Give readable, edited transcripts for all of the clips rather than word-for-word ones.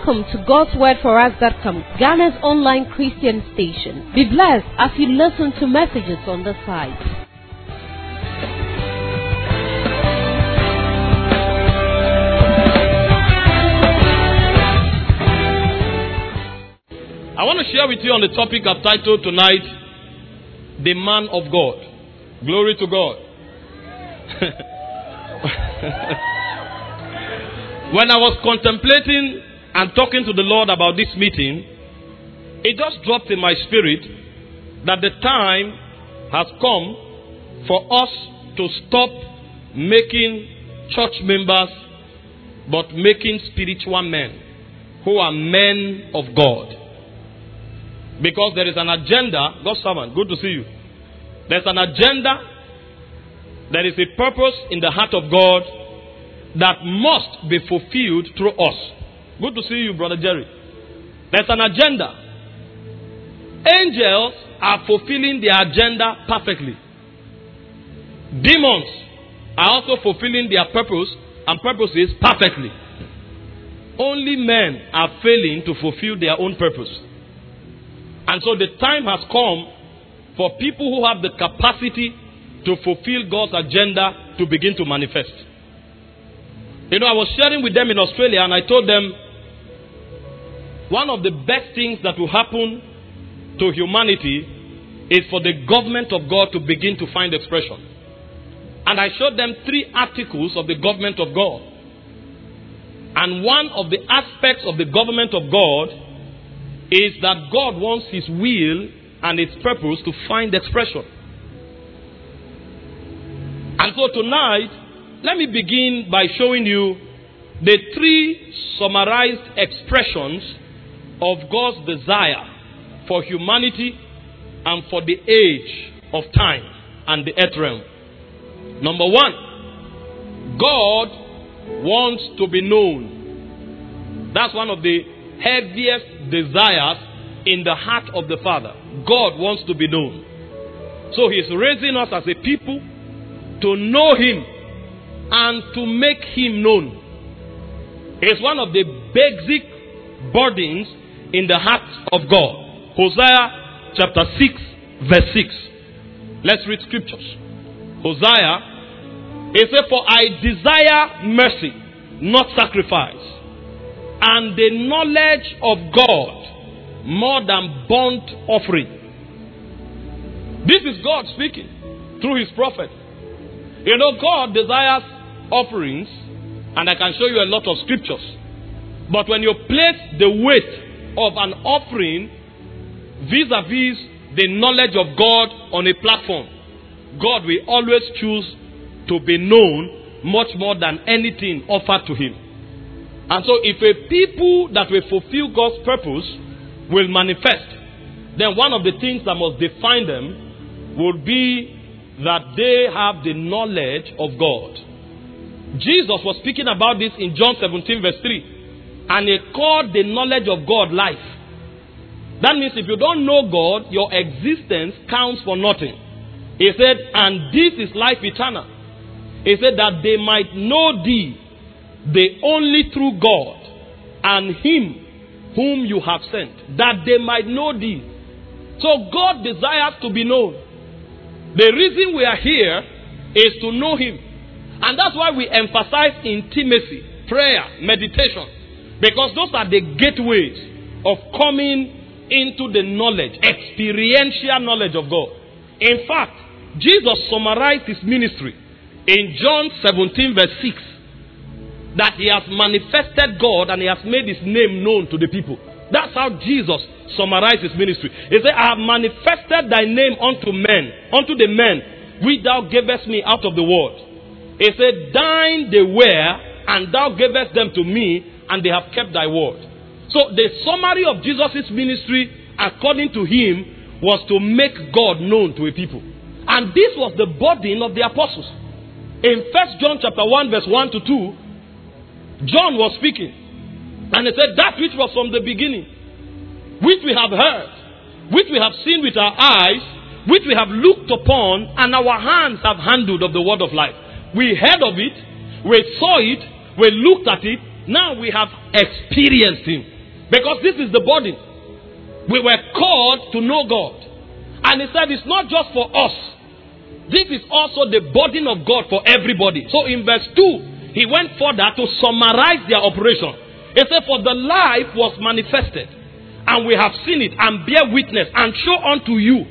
Welcome to God'sWordForUs.com, Ghana's online Christian station. Be blessed as you listen to messages on the site. I want to share with you on the topic I've titled tonight, The Man of God. Glory to God. When I was contemplating and talking to the Lord about this meeting, it just dropped in my spirit that the time has come for us to stop making church members, but making spiritual men who are men of God. Because there is an agenda, God's servant, good to see you. There's an agenda, there is a purpose in the heart of God that must be fulfilled through us. Good to see you, Brother Jerry. There's an agenda. Angels are fulfilling their agenda perfectly. Demons are also fulfilling their purpose and purposes perfectly. Only men are failing to fulfill their own purpose. And so the time has come for people who have the capacity to fulfill God's agenda to begin to manifest. You know, I was sharing with them in Australia and I told them one of the best things that will happen to humanity is for the government of God to begin to find expression. And I showed them 3 articles of the government of God. And one of the aspects of the government of God is that God wants His will and His purpose to find expression. And so tonight, let me begin by showing you the 3 summarized expressions of God's desire for humanity and for the age of time and the earth realm. Number 1, God wants to be known. That's one of the heaviest desires in the heart of the Father. God wants to be known. So He's raising us as a people to know Him and to make Him known. It's one of the basic burdens in the heart of God. Hosea chapter 6 verse 6. Let's read scriptures. Hosea, it says, "For I desire mercy, not sacrifice, and the knowledge of God more than burnt offering." This is God speaking through His prophet. You know, God desires offerings, and I can show you a lot of scriptures. But when you place the weight of an offering vis-a-vis the knowledge of God on a platform, God will always choose to be known much more than anything offered to Him. And so if a people that will fulfill God's purpose will manifest, then one of the things that must define them would be that they have the knowledge of God. Jesus was speaking about this in John 17 verse 3. And He called the knowledge of God life. That means if you don't know God, your existence counts for nothing. He said, and this is life eternal. He said that they might know Thee, the only true God, and Him whom You have sent, that they might know Thee. So God desires to be known. The reason we are here is to know Him. And that's why we emphasize intimacy, prayer, meditation. Because those are the gateways of coming into the knowledge, experiential knowledge of God. In fact, Jesus summarized His ministry in John 17 verse 6. That He has manifested God and He has made His name known to the people. That's how Jesus summarized His ministry. He said, I have manifested Thy name unto the men which Thou gavest me out of the world. He said, Thine they were, and Thou gavest them to me, and they have kept Thy word. So the summary of Jesus' ministry, according to Him, was to make God known to a people. And this was the burden of the apostles. In 1 John chapter 1 verse 1 to 2, John was speaking. And he said, that which was from the beginning, which we have heard, which we have seen with our eyes, which we have looked upon, and our hands have handled of the word of life. We heard of it, we saw it, we looked at it, now we have experienced Him. Because this is the burden. We were called to know God. And he said it's not just for us. This is also the burden of God for everybody. So in verse 2, he went further to summarize their operation. He said, for the life was manifested, and we have seen it, and bear witness, and show unto you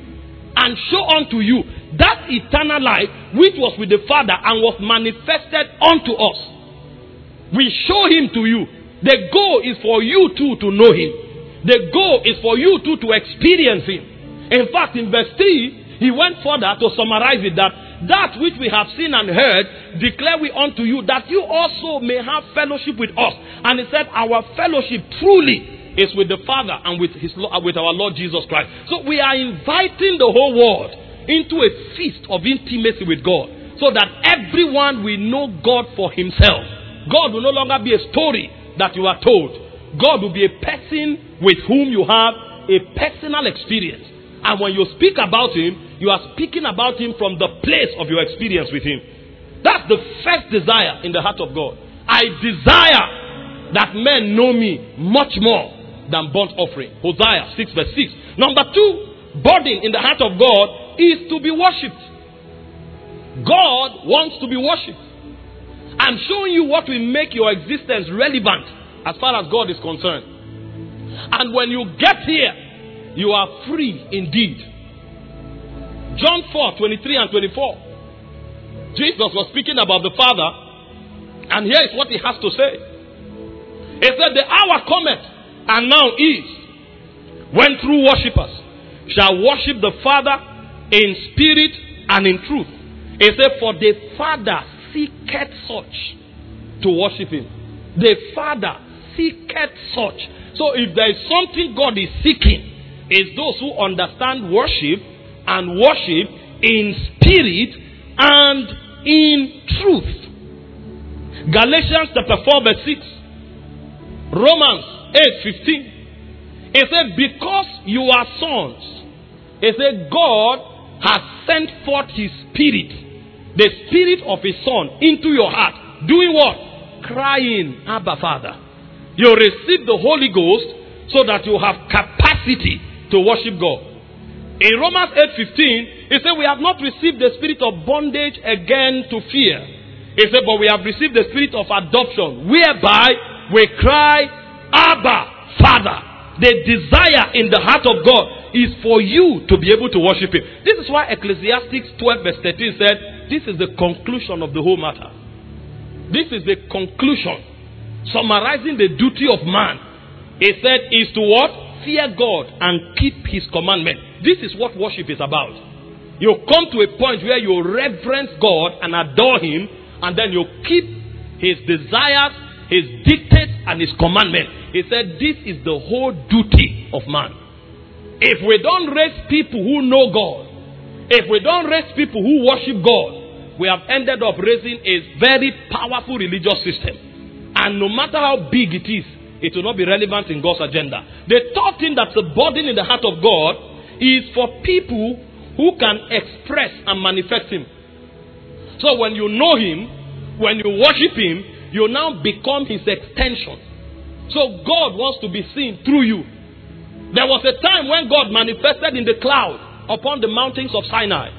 that eternal life which was with the Father and was manifested unto us. We show him to you. The goal is for you too to know him. The goal is for you too to experience him. In fact, in verse 3, he went further to summarize it, that which we have seen and heard, declare we unto you, that you also may have fellowship with us. And he said, our fellowship truly is with the Father and with our Lord Jesus Christ. So we are inviting the whole world into a feast of intimacy with God, so that everyone will know God for himself. God will no longer be a story that you are told. God will be a person with whom you have a personal experience. And when you speak about him, you are speaking about him from the place of your experience with him. That's the first desire in the heart of God. I desire that men know me much more than burnt offering. Hosea 6 verse 6. Number 2, burden in the heart of God is to be worshipped. God wants to be worshipped. I'm showing you what will make your existence relevant as far as God is concerned. And when you get here, you are free indeed. John 4:23 and 24. Jesus was speaking about the Father, and here is what he has to say. He said, the hour cometh, and now is, when true worshippers shall worship the Father in spirit and in truth. He said, for the Father seeketh such to worship him. The Father seeketh such. So if there is something God is seeking, is those who understand worship and worship in spirit and in truth. Galatians chapter 4 verse 6. Romans 8:15. It said, because you are sons, it said, God has sent forth his spirit, the spirit of his son, into your heart. Doing what? Crying, Abba Father. You receive the Holy Ghost so that you have capacity to worship God. In Romans 8:15, it said, we have not received the spirit of bondage again to fear. It said, but we have received the spirit of adoption, whereby we cry, Abba Father. The desire in the heart of God is for you to be able to worship him. This is why Ecclesiastes 12 verse 13 said, this is the conclusion of the whole matter. This is the conclusion, summarizing the duty of man. It said, is to what? Fear God and keep his commandment. This is what worship is about. You come to a point where you reverence God and adore him, and then you keep his desires, his dictates, and his commandment. He said this is the whole duty of man. If we don't raise people who know God, if we don't raise people who worship God, we have ended up raising a very powerful religious system. And no matter how big it is, it will not be relevant in God's agenda. The third thing that's a burden in the heart of God is for people who can express and manifest him. So when you know him, when you worship him, you now become his extension. So God wants to be seen through you. There was a time when God manifested in the cloud upon the mountains of Sinai.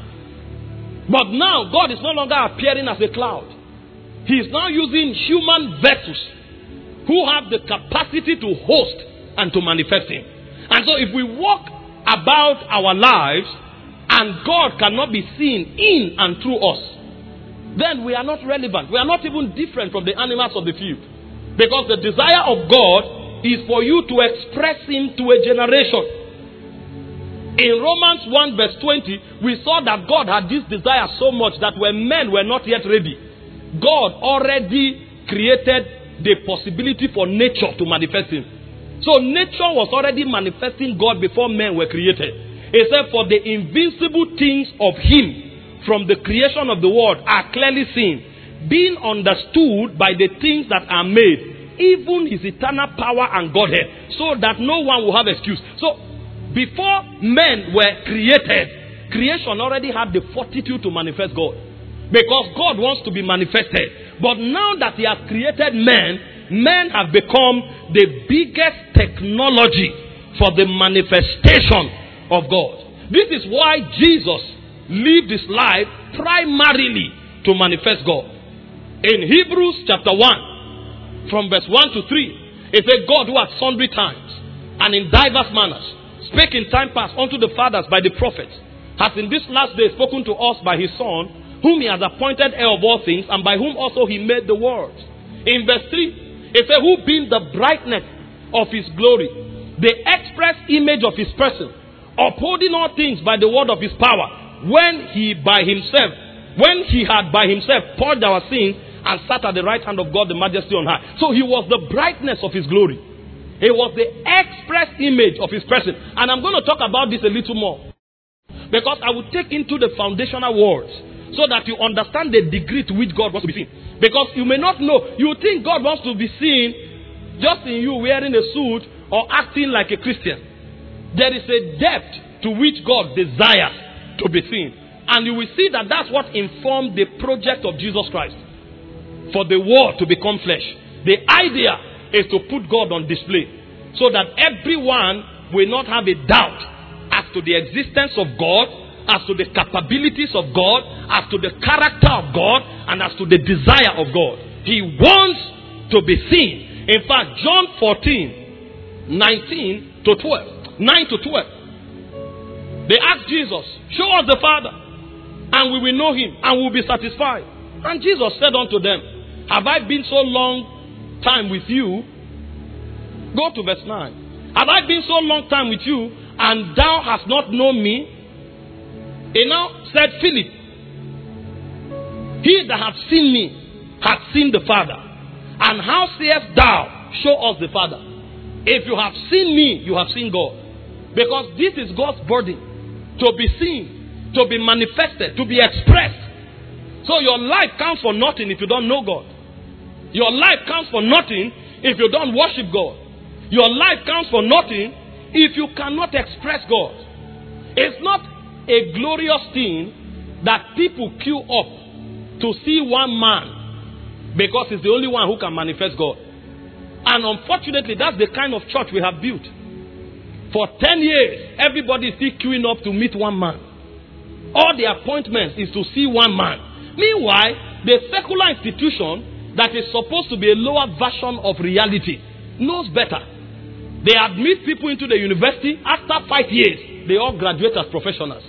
But now God is no longer appearing as a cloud. He is now using human vessels who have the capacity to host and to manifest him. And so if we walk about our lives and God cannot be seen in and through us, then we are not relevant. We are not even different from the animals of the field. Because the desire of God is for you to express him to a generation. In Romans 1 verse 20, we saw that God had this desire so much that when men were not yet ready, God already created the possibility for nature to manifest him. So nature was already manifesting God before men were created. Except for the invincible things of him from the creation of the world are clearly seen, being understood by the things that are made, even his eternal power and Godhead, so that no one will have excuse. So before men were created, creation already had the fortitude to manifest God. Because God wants to be manifested. But now that he has created men, men have become the biggest technology for the manifestation of God. This is why Jesus lived his life primarily to manifest God. In Hebrews chapter 1, from verse 1 to 3, it says, God who at sundry times and in diverse manners spake in time past unto the fathers by the prophets, hath in this last day spoken to us by his Son, whom he has appointed heir of all things, and by whom also he made the world. In verse 3, it says, who being the brightness of his glory, the express image of his person, upholding all things by the word of his power, when he had by himself purged our sins, and sat at the right hand of God, the majesty on high. So he was the brightness of his glory. He was the express image of his person. And I'm going to talk about this a little more, because I will take into the foundational words so that you understand the degree to which God wants to be seen. Because you may not know. You think God wants to be seen just in you wearing a suit or acting like a Christian. There is a depth to which God desires to be seen. And you will see that that's what informed the project of Jesus Christ, for the word to become flesh. The idea is to put God on display, so that everyone will not have a doubt as to the existence of God, as to the capabilities of God, as to the character of God, and as to the desire of God. He wants to be seen. In fact, John 14, 9 to 12. They asked Jesus, show us the Father, and we will know him, and we will be satisfied. And Jesus said unto them, have I been so long time with you? Go to verse 9. Have I been so long time with you, and thou hast not known me? He now said, Philip, he that hath seen me hath seen the Father. And how sayest thou, show us the Father? If you have seen me, you have seen God. Because this is God's burden, to be seen, to be manifested, to be expressed. So your life counts for nothing if you don't know God. Your life counts for nothing if you don't worship God. Your life counts for nothing if you cannot express God. It's not a glorious thing that people queue up to see one man because he's the only one who can manifest God. And unfortunately, that's the kind of church we have built. For 10 years, everybody is still queuing up to meet one man. All the appointments is to see one man. Meanwhile, the secular institution that is supposed to be a lower version of reality knows better. They admit people into the university. After 5 years, they all graduate as professionals,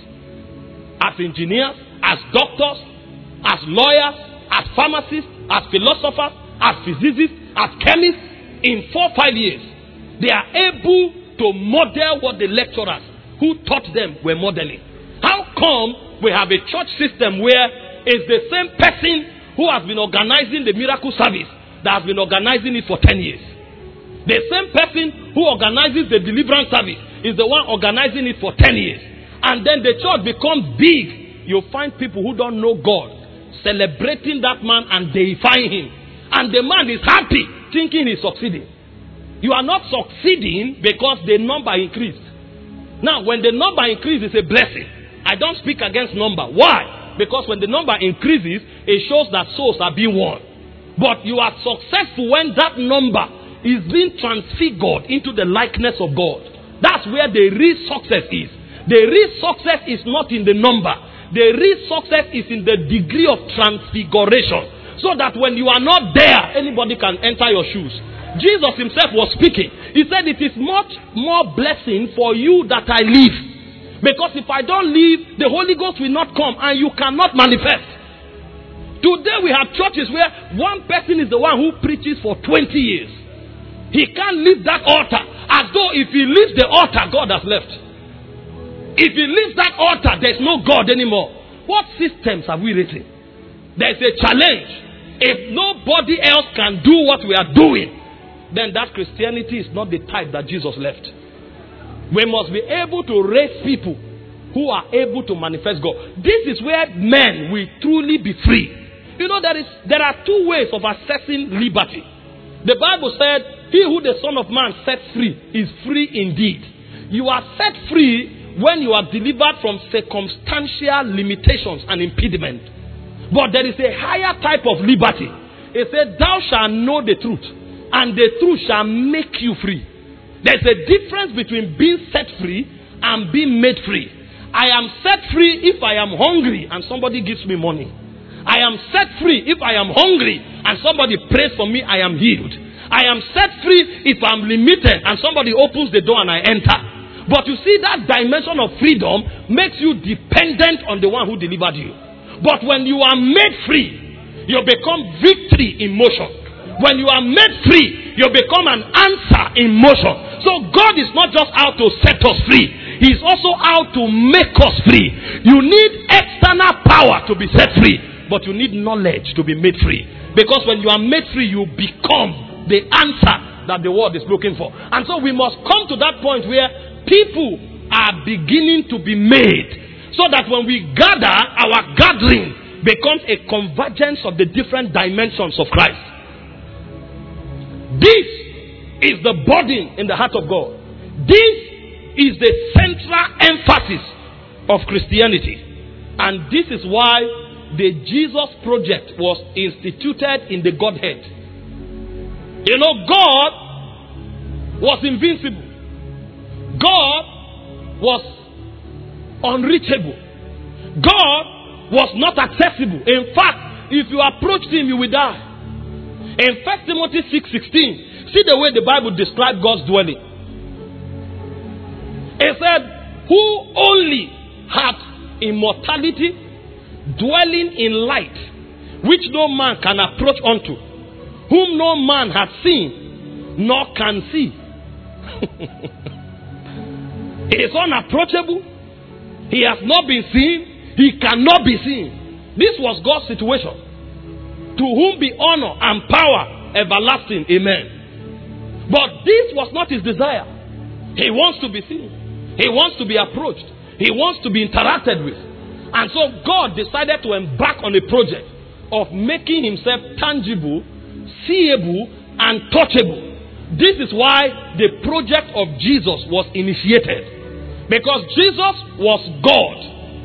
as engineers, as doctors, as lawyers, as pharmacists, as philosophers, as physicists, as chemists. In 4 or 5 years, they are able to model what the lecturers who taught them were modeling. How come we have a church system where it's the same person who has been organizing the miracle service that has been organizing it for 10 years? The same person who organizes the deliverance service is the one organizing it for 10 years. And then the church becomes big. You'll find people who don't know God celebrating that man and deifying him. And the man is happy, thinking he's succeeding. You are not succeeding because the number increased. Now, when the number increases, it's a blessing. I don't speak against number. Why? Because when the number increases, it shows that souls are being won. But you are successful when that number is being transfigured into the likeness of God. That's where the real success is. The real success is not in the number. The real success is in the degree of transfiguration. So that when you are not there, anybody can enter your shoes. Jesus himself was speaking. He said, it is much more blessing for you that I live. Because if I don't live, the Holy Ghost will not come and you cannot manifest. Today we have churches where one person is the one who preaches for 20 years. He can't leave that altar, as though if he leaves the altar, God has left. If he leaves that altar, there's no God anymore. What systems have we written? There's a challenge. If nobody else can do what we are doing, then that Christianity is not the type that Jesus left. We must be able to raise people who are able to manifest God. This is where men will truly be free. You know, there are two ways of accessing liberty. The Bible said, he who the Son of Man sets free is free indeed. You are set free when you are delivered from circumstantial limitations and impediment. But there is a higher type of liberty. It said, thou shalt know the truth, and the truth shall make you free. There's a difference between being set free and being made free. I am set free if I am hungry and somebody gives me money. I am set free if I am hungry and somebody prays for me, I am healed. I am set free if I'm limited and somebody opens the door and I enter. But you see, that dimension of freedom makes you dependent on the one who delivered you. But when you are made free, you become victory in motion. When you are made free, you become an answer in motion. So God is not just out to set us free. He is also out to make us free. You need external power to be set free, but you need knowledge to be made free. Because when you are made free, you become the answer that the world is looking for. And so we must come to that point where people are beginning to be made, so that when we gather, our gathering becomes a convergence of the different dimensions of Christ. This is the burden in the heart of God. This is the central emphasis of Christianity. And this is why the Jesus Project was instituted in the Godhead. You know, God was invincible. God was unreachable. God was not accessible. In fact, if you approached him, you will die. In 1 Timothy 6:16, see the way the Bible describes God's dwelling. It said, who only hath immortality, dwelling in light, which no man can approach unto, whom no man hath seen, nor can see. He is unapproachable. He has not been seen. He cannot be seen. This was God's situation. To whom be honor and power everlasting. Amen. But this was not his desire. He wants to be seen. He wants to be approached. He wants to be interacted with. And so God decided to embark on a project of making himself tangible, seeable, and touchable. This is why the project of Jesus was initiated. Because Jesus was God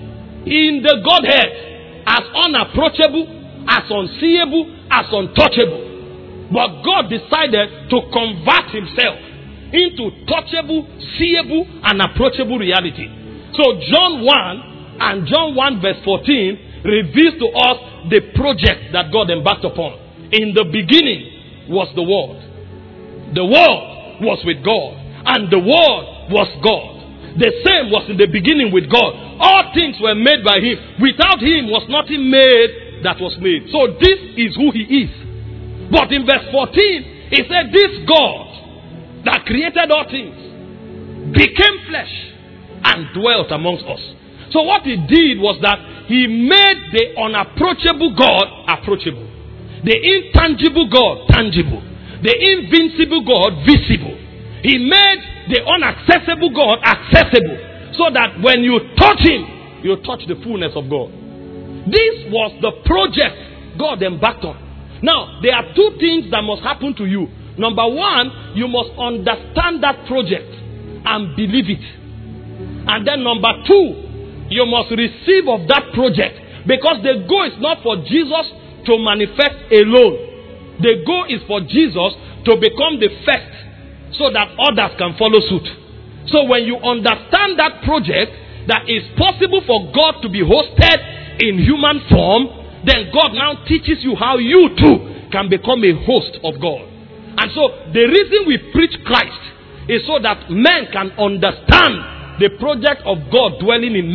in the Godhead, as unapproachable, as unseeable, as untouchable. But God decided to convert himself into touchable, seeable, and approachable reality. So John 1 and John 1 verse 14 reveals to us the project that God embarked upon. In the beginning was the Word. The Word was with God, and the Word was God. The same was in the beginning with God. All things were made by him. Without him was nothing made that was made. So this is who he is. But in verse 14, he said, this God that created all things became flesh and dwelt amongst us. So what he did was that he made the unapproachable God approachable, the intangible God tangible, the invincible God visible. He made the unaccessible God accessible, so that when you touch him, you touch the fullness of God. This was the project God embarked on. Now, there are two things that must happen to you. Number one, you must understand that project and believe it. And then number two, you must receive of that project. Because the goal is not for Jesus to manifest alone. The goal is for Jesus to become the first, so that others can follow suit. So when you understand that project, that it's possible for God to be hosted in human form, then God now teaches you how you too can become a host of God. And so the reason we preach Christ is so that men can understand the project of God dwelling in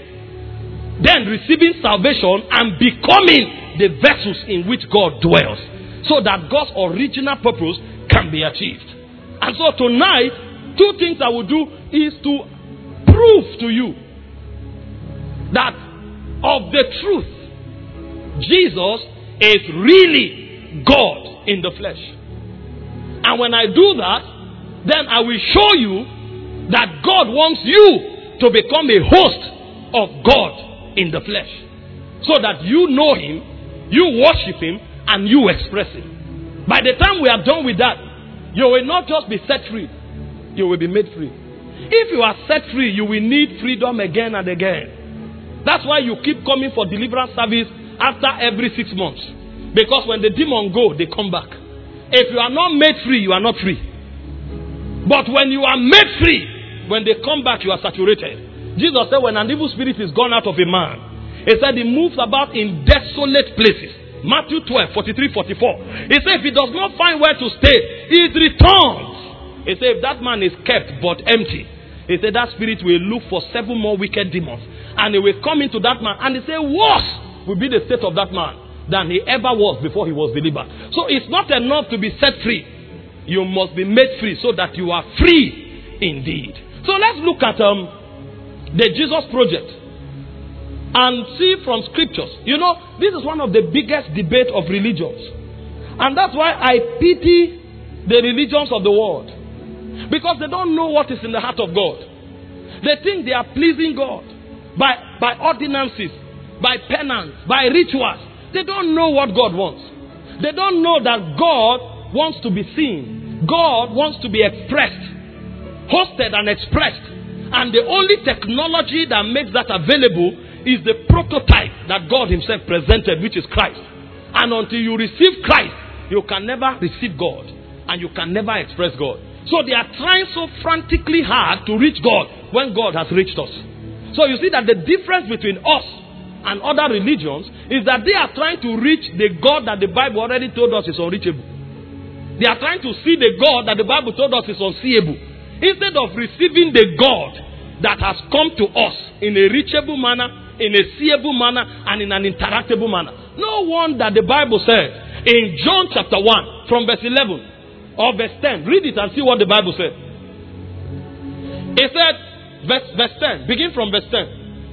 men, then receiving salvation and becoming the vessels in which God dwells, so that God's original purpose can be achieved. And so tonight, two things I will do is to prove to you that of the truth, Jesus is really God in the flesh. And when I do that, then I will show you that God wants you to become a host of God in the flesh, so that you know him, you worship him, and you express him. By the time we are done with that, you will not just be set free, you will be made free. If you are set free, you will need freedom again and again. That's why you keep coming for deliverance service after every 6 months. Because when the demons go, they come back. if you are not made free, you are not free. But when you are made free, when they come back, you are saturated. Jesus said when an evil spirit is gone out of a man, he said he moves about in desolate places. Matthew 12, 43, 44. He said if he does not find where to stay, he returns. He said if that man is kept but empty, he said that spirit will look for 7 more wicked demons. And he will come into that man. And he said worse will be the state of that man than he ever was before he was delivered. So it's not enough to be set free. You must be made free so that you are free indeed. So let's look at the Jesus Project and see from scriptures. You know, this is one of the biggest debates of religions. And that's why I pity the religions of the world. Because they don't know what is in the heart of God. They think they are pleasing God by ordinances, by penance, by rituals. They don't know what God wants. They don't know that God wants to be seen. God wants to be expressed, hosted and expressed. And the only technology that makes that available is the prototype that God himself presented, which is Christ. And until you receive Christ, you can never receive God. And you can never express God. So they are trying so frantically hard to reach God when God has reached us. So you see that the difference between us and other religions is that they are trying to reach the God that the Bible already told us is unreachable. They are trying to see the God that the Bible told us is unseeable. Instead of receiving the God that has come to us in a reachable manner, in a seeable manner, and in an interactable manner. No wonder the Bible said in John chapter 1 from verse 11 or verse 10. Read it and see what the Bible said. It said, verse 10, begin from verse 10.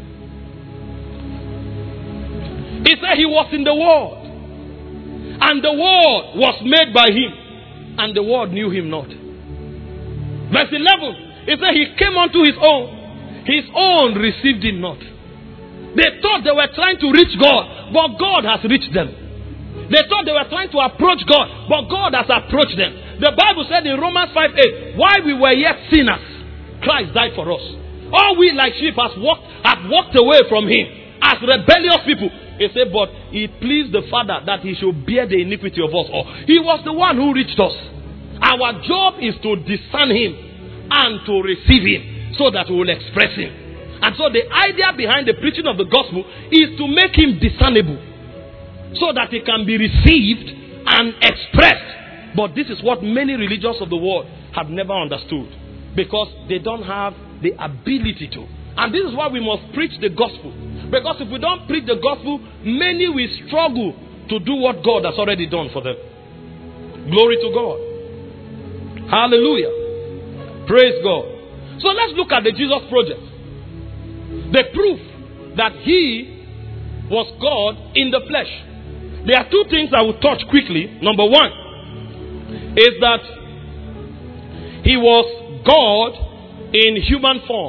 It said he was in the world, and the world was made by him, and the world knew him not. Verse 11, it said he came unto his own received him not. They thought they were trying to reach God, but God has reached them. They thought they were trying to approach God, but God has approached them. The Bible said in Romans 5:8, while we were yet sinners, Christ died for us. All we like sheep had walked away from him as rebellious people. He said, but it pleased the Father that he should bear the iniquity of us all. He was the one who reached us. Our job is to discern him and to receive him so that we will express him. And so the idea behind the preaching of the gospel is to make him discernible so that he can be received and expressed. But this is what many religions of the world have never understood, because they don't have the ability to. And this is why we must preach the gospel. Because if we don't preach the gospel, many will struggle to do what God has already done for them. Glory to God. Hallelujah. Praise God. So let's look at the Jesus Project. The proof that he was God in the flesh. There are two things I will touch quickly. Number one is that he was God in human form.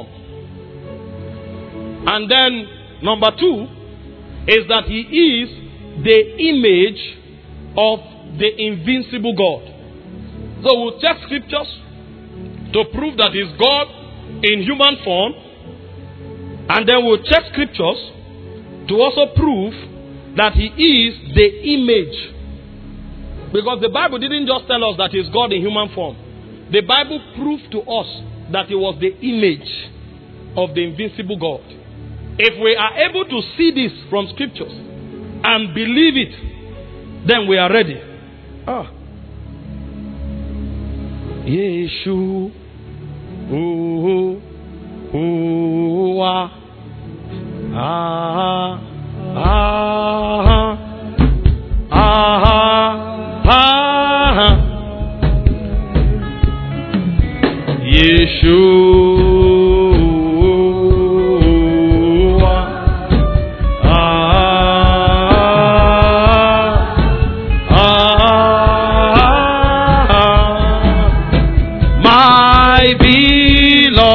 And then number two is that he is the image of the invincible God. So we'll check scriptures to prove that he's God in human form. And then we'll check scriptures to also prove that he is the image. Because the Bible didn't just tell us that he's God in human form. The Bible proved to us that he was the image of the invincible God. If we are able to see this from scriptures and believe it, then we are ready. Yeshu, my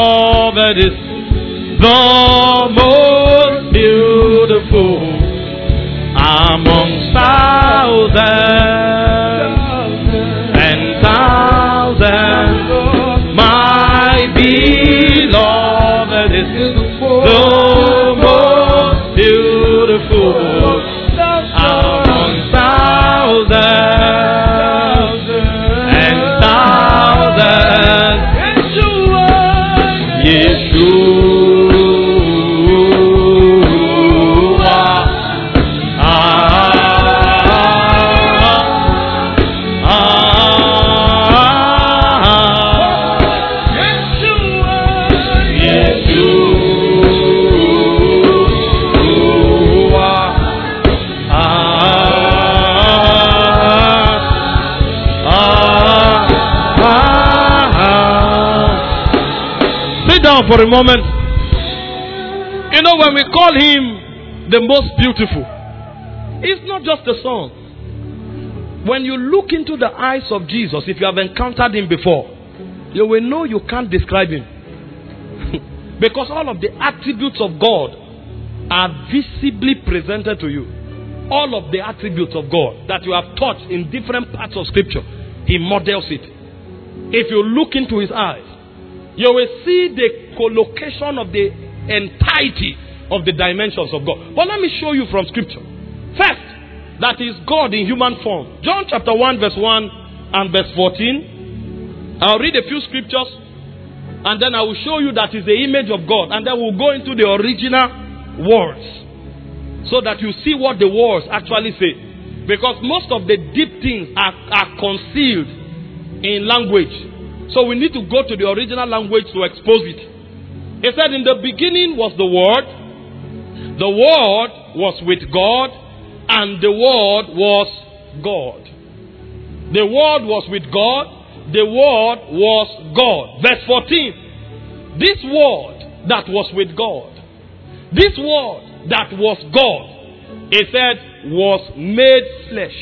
beloved is the most beautiful down for a moment. You know, when we call him the most beautiful, it's not just a song. When you look into the eyes of Jesus, if you have encountered him before, you will know you can't describe him. Because all of the attributes of God are visibly presented to you. All of the attributes of God that you have taught in different parts of Scripture, he models it. If you look into his eyes, you will see the collocation of the entirety of the dimensions of God. But let me show you from Scripture. First, that is God in human form. John chapter 1 verse 1 and verse 14. I'll read a few scriptures and then I will show you that is the image of God. And then we'll go into the original words so that you see what the words actually say. Because most of the deep things are concealed in language. So we need to go to the original language to expose it. He said, in the beginning was the Word. The Word was with God, and the Word was God. The Word was with God. The Word was God. Verse 14. This Word that was with God, this Word that was God, he said, was made flesh.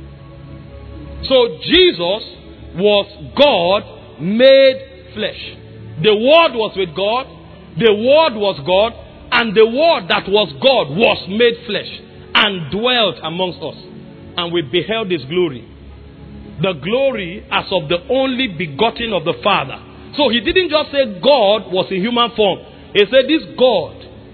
So Jesus was God made flesh. The Word was with God. The Word was God. And the Word that was God was made flesh and dwelt amongst us. And we beheld his glory. The glory as of the only begotten of the Father. So he didn't just say God was in human form. He said this God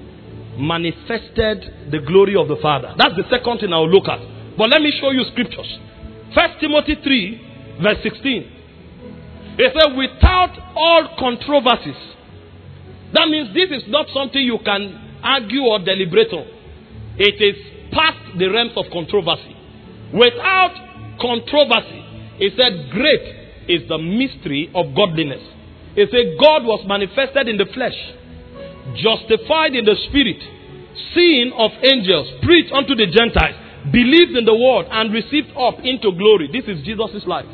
manifested the glory of the Father. That's the second thing I'll look at. But let me show you scriptures. 1 Timothy 3 verse 16. He said, without all controversies. That means this is not something you can argue or deliberate on. It is past the realms of controversy. Without controversy, he said, great is the mystery of godliness. He said, God was manifested in the flesh, justified in the spirit, seen of angels, preached unto the Gentiles, believed in the word, and received up into glory. This is Jesus' life.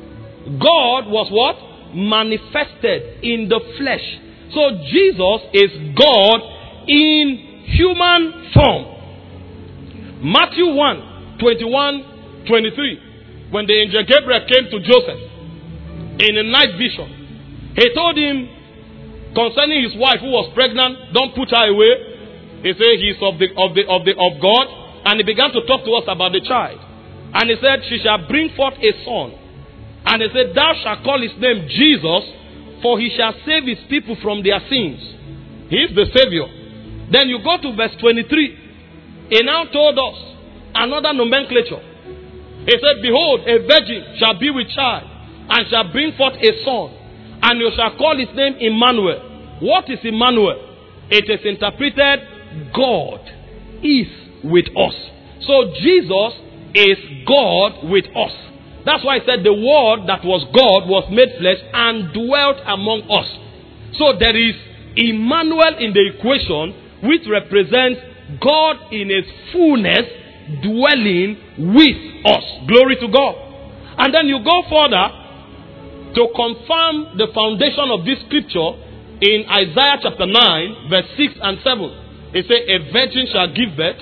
God was what? Manifested in the flesh. So Jesus is God in human form. Matthew 1, 21, 23. When the angel Gabriel came to Joseph in a night vision, he told him concerning his wife who was pregnant, don't put her away. He said he is of God, and he began to talk to us about the child. And he said, she shall bring forth a son. And he said, thou shalt call his name Jesus, for he shall save his people from their sins. He is the Savior. Then you go to verse 23. He now told us another nomenclature. He said, behold, a virgin shall be with child, and shall bring forth a son, and you shall call his name Emmanuel. What is Emmanuel? It is interpreted, God is with us. So Jesus is God with us. That's why I said the Word that was God was made flesh and dwelt among us. So there is Emmanuel in the equation, which represents God in his fullness dwelling with us. Glory to God. And then you go further to confirm the foundation of this scripture in Isaiah chapter 9 verse 6 and 7. It says, a virgin shall give birth.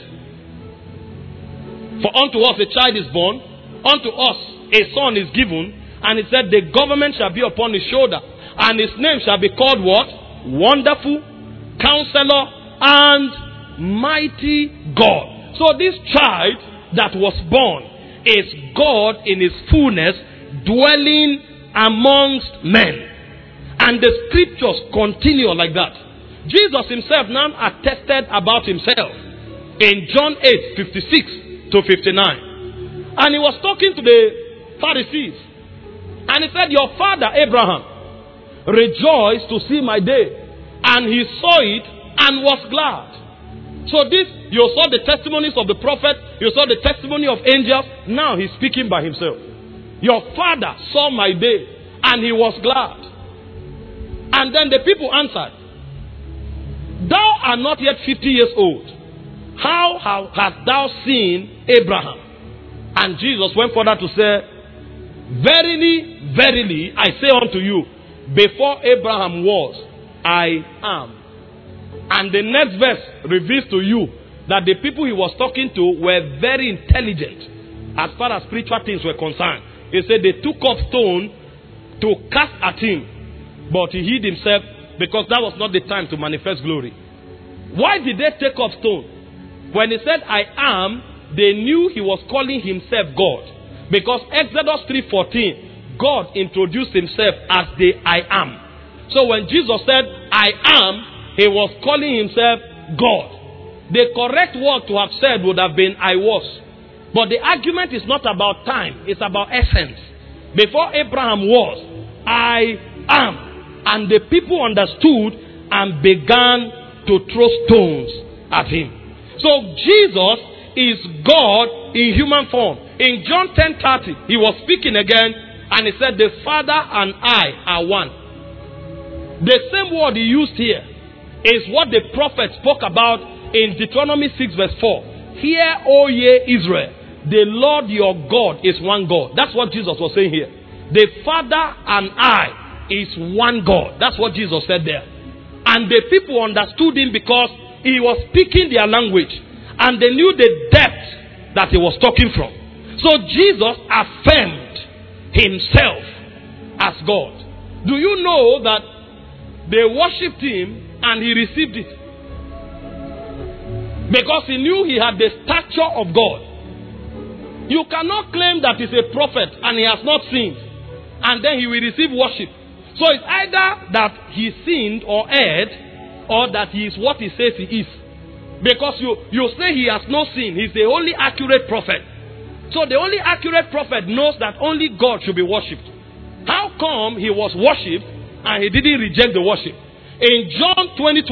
For unto us a child is born. Unto us a son is given, and it said the government shall be upon his shoulder, and his name shall be called what? Wonderful, Counselor, and Mighty God. So this child that was born is God in his fullness, dwelling amongst men. And the scriptures continue like that. Jesus himself now attested about himself in John 8, 56 to 59. And he was talking to the Pharisees. And he said, your father Abraham rejoiced to see my day. And he saw it and was glad. So this, you saw the testimonies of the prophet. You saw the testimony of angels. Now he's speaking by himself. Your father saw my day and he was glad. And then the people answered, thou art not yet 50 years old. How hast thou seen Abraham? And Jesus went further to say, verily, verily, I say unto you, before Abraham was, I am. And the next verse reveals to you that the people he was talking to were very intelligent as far as spiritual things were concerned. He said they took up stone to cast at him, but he hid himself because that was not the time to manifest glory. Why did they take up stone? When he said I am, they knew he was calling himself God. Because Exodus 3:14, God introduced himself as the I am. So when Jesus said I am, he was calling himself God. The correct word to have said would have been I was. But the argument is not about time, it's about essence. Before Abraham was, I am. And the people understood and began to throw stones at him. So Jesus is God in human form. In John 10:30, he was speaking again and he said, the Father and I are one. The same word he used here is what the prophet spoke about in Deuteronomy 6 verse 4. Hear, O ye Israel, the Lord your God is one God. That's what Jesus was saying here. The Father and I is one God. That's what Jesus said there. And the people understood him because he was speaking their language. And they knew the depth that he was talking from. So Jesus affirmed himself as God. Do you know that they worshipped him and he received it? Because he knew he had the stature of God. You cannot claim that he's a prophet and he has not sinned, and then he will receive worship. So it's either that he sinned or erred, or that he is what he says he is. Because you say he has no sin, he's the only accurate prophet. So the only accurate prophet knows that only God should be worshipped. How come he was worshipped and he didn't reject the worship? In John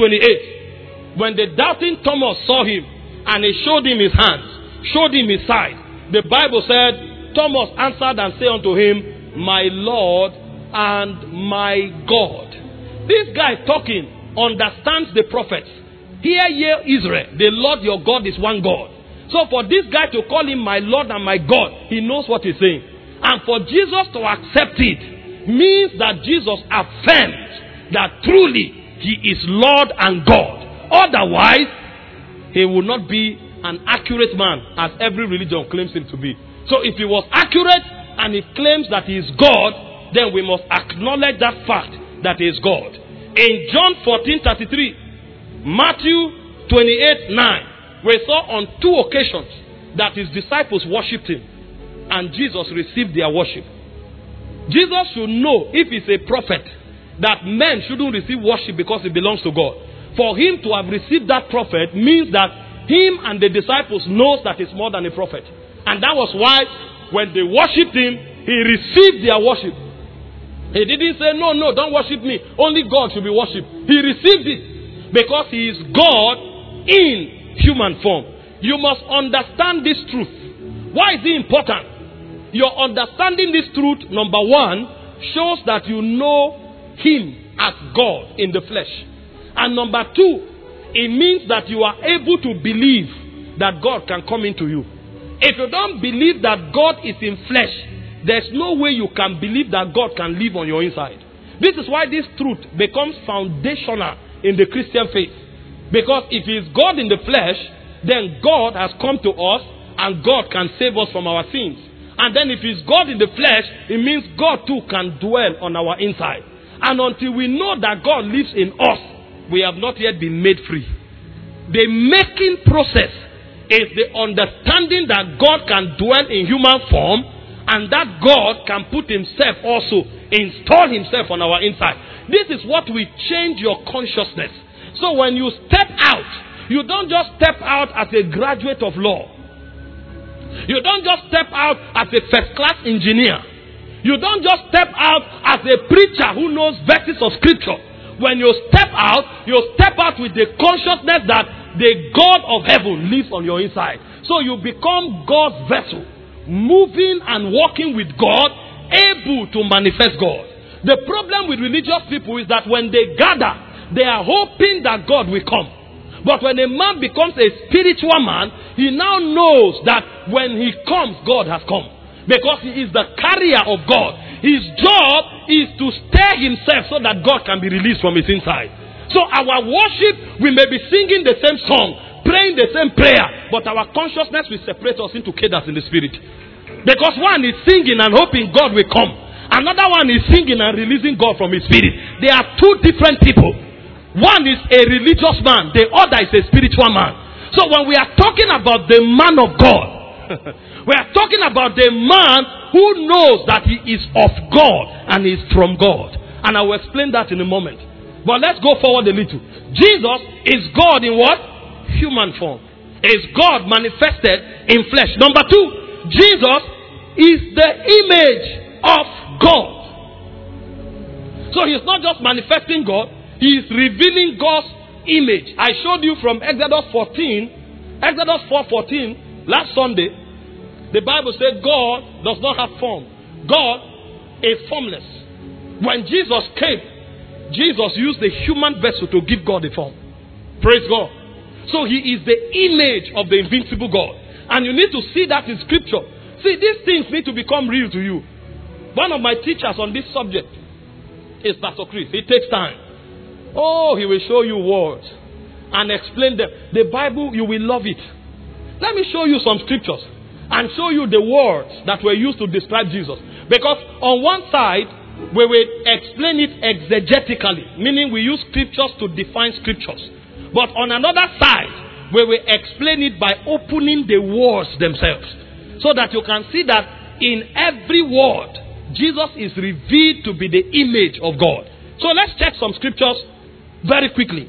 20:28, when the doubting Thomas saw him and he showed him his hands, showed him his side, the Bible said, Thomas answered and said unto him, my Lord and my God. This guy talking understands the prophets. Hear ye Israel, the Lord your God is one God. So for this guy to call him my Lord and my God, he knows what he's saying. And for Jesus to accept it means that Jesus affirmed that truly he is Lord and God. Otherwise, he will not be an accurate man as every religion claims him to be. So if he was accurate and he claims that he is God, then we must acknowledge that fact that he is God. In John 14:33, Matthew 28:9, we saw on 2 occasions that his disciples worshipped him and Jesus received their worship. Jesus should know, if he's a prophet, that men shouldn't receive worship because it belongs to God. For him to have received that prophet means that him and the disciples knows that he's more than a prophet. And that was why when they worshipped him, he received their worship. He didn't say, no, don't worship me. Only God should be worshipped. He received it because he is God in human form. You must understand this truth. Why is it important? Your understanding this truth, number one, shows that you know him as God in the flesh. And number two, it means that you are able to believe that God can come into you. If you don't believe that God is in flesh, there's no way you can believe that God can live on your inside. This is why this truth becomes foundational in the Christian faith. Because if he is God in the flesh, then God has come to us and God can save us from our sins. And then if he is God in the flesh, it means God too can dwell on our inside. And until we know that God lives in us, we have not yet been made free. The making process is the understanding that God can dwell in human form and that God can put himself also, install himself on our inside. This is what will change your consciousness. So when you step out, you don't just step out as a graduate of law. You don't just step out as a first-class engineer. You don't just step out as a preacher who knows verses of scripture. When you step out with the consciousness that the God of heaven lives on your inside. So you become God's vessel, moving and walking with God, able to manifest God. The problem with religious people is that when they gather, they are hoping that God will come. But when a man becomes a spiritual man, he now knows that when he comes, God has come. Because he is the carrier of God. His job is to stir himself so that God can be released from his inside. So our worship, we may be singing the same song, praying the same prayer, but our consciousness will separate us into cadres in the spirit. Because one is singing and hoping God will come. Another one is singing and releasing God from his spirit. They are two different people. One is a religious man, the other is a spiritual man. So when we are talking about the man of God, we are talking about the man who knows that he is of God and is from God. And I will explain that in a moment. But let's go forward a little. Jesus is God in what? Human form. Is God manifested in flesh. Number two, Jesus is the image of God. So he's not just manifesting God, he is revealing God's image. I showed you from Exodus 4:14 last Sunday. The Bible said God does not have form. God is formless. When Jesus came, Jesus used the human vessel to give God a form. Praise God. So he is the image of the invincible God. And you need to see that in scripture. See, these things need to become real to you. One of my teachers on this subject is Pastor Chris. It takes time. Oh, he will show you words and explain them. The Bible, you will love it. Let me show you some scriptures and show you the words that were used to describe Jesus. Because on one side, we will explain it exegetically, meaning we use scriptures to define scriptures. But on another side, we will explain it by opening the words themselves, so that you can see that in every word, Jesus is revealed to be the image of God. So let's check some scriptures very quickly.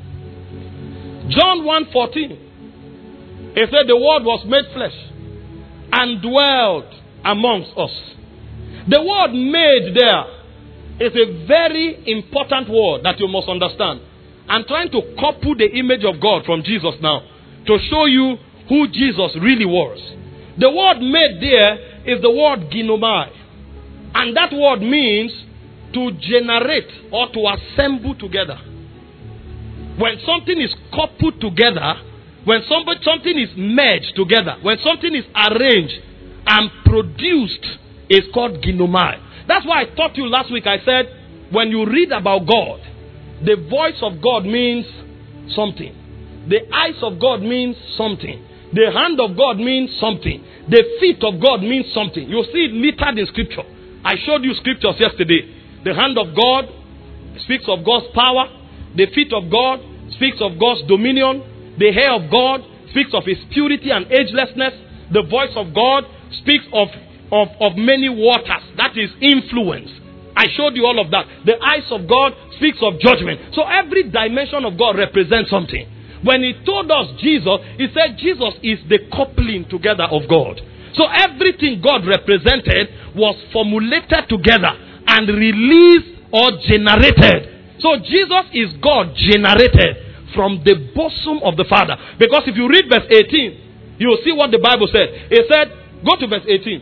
John 1:14. It said the word was made flesh and dwelt amongst us. The word made there is a very important word that you must understand. I'm trying to couple the image of God from Jesus now to show you who Jesus really was. The word made there is the word ginomai. And that word means to generate or to assemble together. When something is coupled together, when something is merged together, when something is arranged and produced, it's called ginomai. That's why I taught you last week. I said, when you read about God, the voice of God means something. The eyes of God means something. The hand of God means something. The feet of God means something. You see it littered in scripture. I showed you scriptures yesterday. The hand of God speaks of God's power. The feet of God speaks of God's dominion. The hair of God speaks of his purity and agelessness. The voice of God speaks of many waters. That is influence. I showed you all of that. The eyes of God speaks of judgment. So every dimension of God represents something. When he told us Jesus, he said Jesus is the coupling together of God. So everything God represented was formulated together and released or generated. So Jesus is God generated from the bosom of the Father. Because if you read verse 18, you will see what the Bible said. It said, go to verse 18.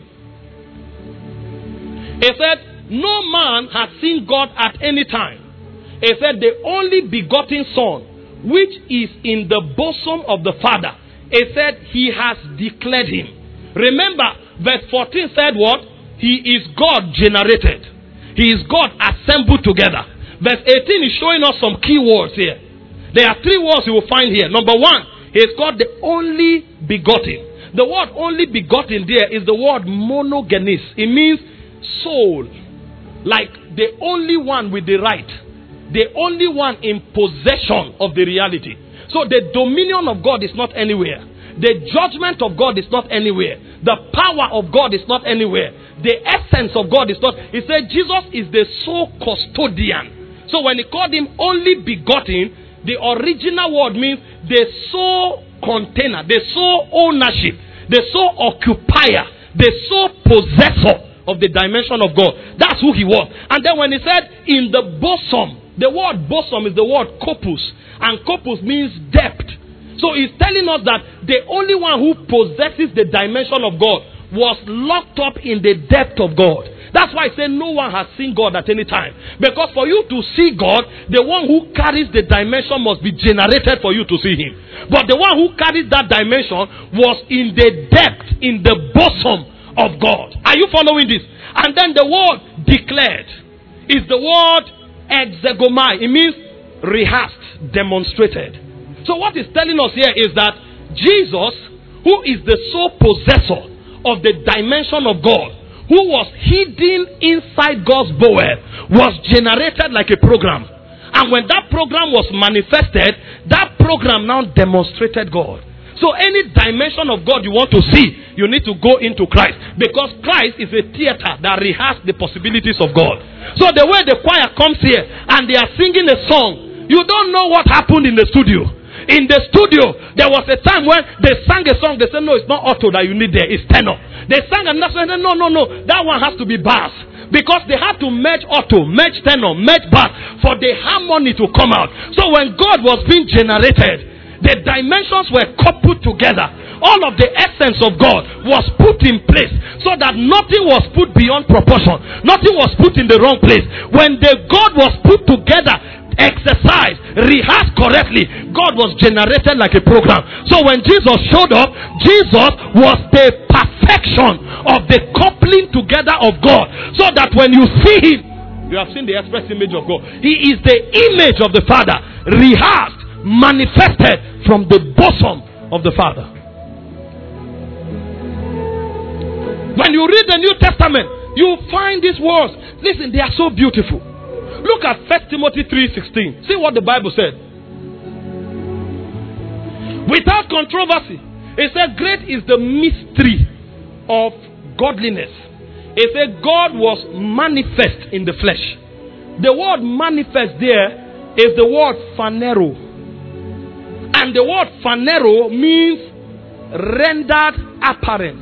It said, no man has seen God at any time. It said, the only begotten Son, which is in the bosom of the Father. It said, he has declared him. Remember, verse 14 said what? He is God generated. He is God assembled together. Verse 18 is showing us some key words here. There are three words you will find here. Number one, he is called the only begotten. The word only begotten there is the word monogenes. It means soul. Like the only one with the right. The only one in possession of the reality. So the dominion of God is not anywhere. The judgment of God is not anywhere. The power of God is not anywhere. The essence of God is not. He said Jesus is the sole custodian. So when he called him only begotten, the original word means the sole container, the sole ownership, the sole occupier, the sole possessor of the dimension of God. That's who he was. And then when he said in the bosom, the word bosom is the word corpus. And corpus means depth. So he's telling us that the only one who possesses the dimension of God was locked up in the depth of God. That's why I say no one has seen God at any time. Because for you to see God, the one who carries the dimension must be generated for you to see him. But the one who carries that dimension was in the depth, in the bosom of God. Are you following this? And then the word declared is the word exegomai. It means rehearsed, demonstrated. So what it's telling us here is that Jesus, who is the sole possessor of the dimension of God, who was hidden inside God's bowel, was generated like a program. And when that program was manifested, that program now demonstrated God. So any dimension of God you want to see, you need to go into Christ. Because Christ is a theater that rehearses the possibilities of God. So the way the choir comes here and they are singing a song, you don't know what happened in the studio. In the studio, there was a time when they sang a song. They said, no, it's not auto that you need there. It's tenor. They sang another song. No. That one has to be bass. Because they had to merge auto, merge tenor, merge bass for the harmony to come out. So when God was being generated, the dimensions were coupled together. All of the essence of God was put in place so that nothing was put beyond proportion. Nothing was put in the wrong place. When the God was put together, exercised, rehearsed correctly, God was generated like a program. So when Jesus showed up, Jesus was the perfection of the coupling together of God. So that when you see him, you have seen the express image of God. He is the image of the Father, rehearsed, manifested from the bosom of the Father. When you read the New Testament, you find these words. Listen, they are so beautiful. Look at 1 Timothy 3:16. See what the Bible said. Without controversy, it said, great is the mystery of godliness. It said God was manifest in the flesh. The word manifest there is the word phanero. And the word phanero means rendered apparent,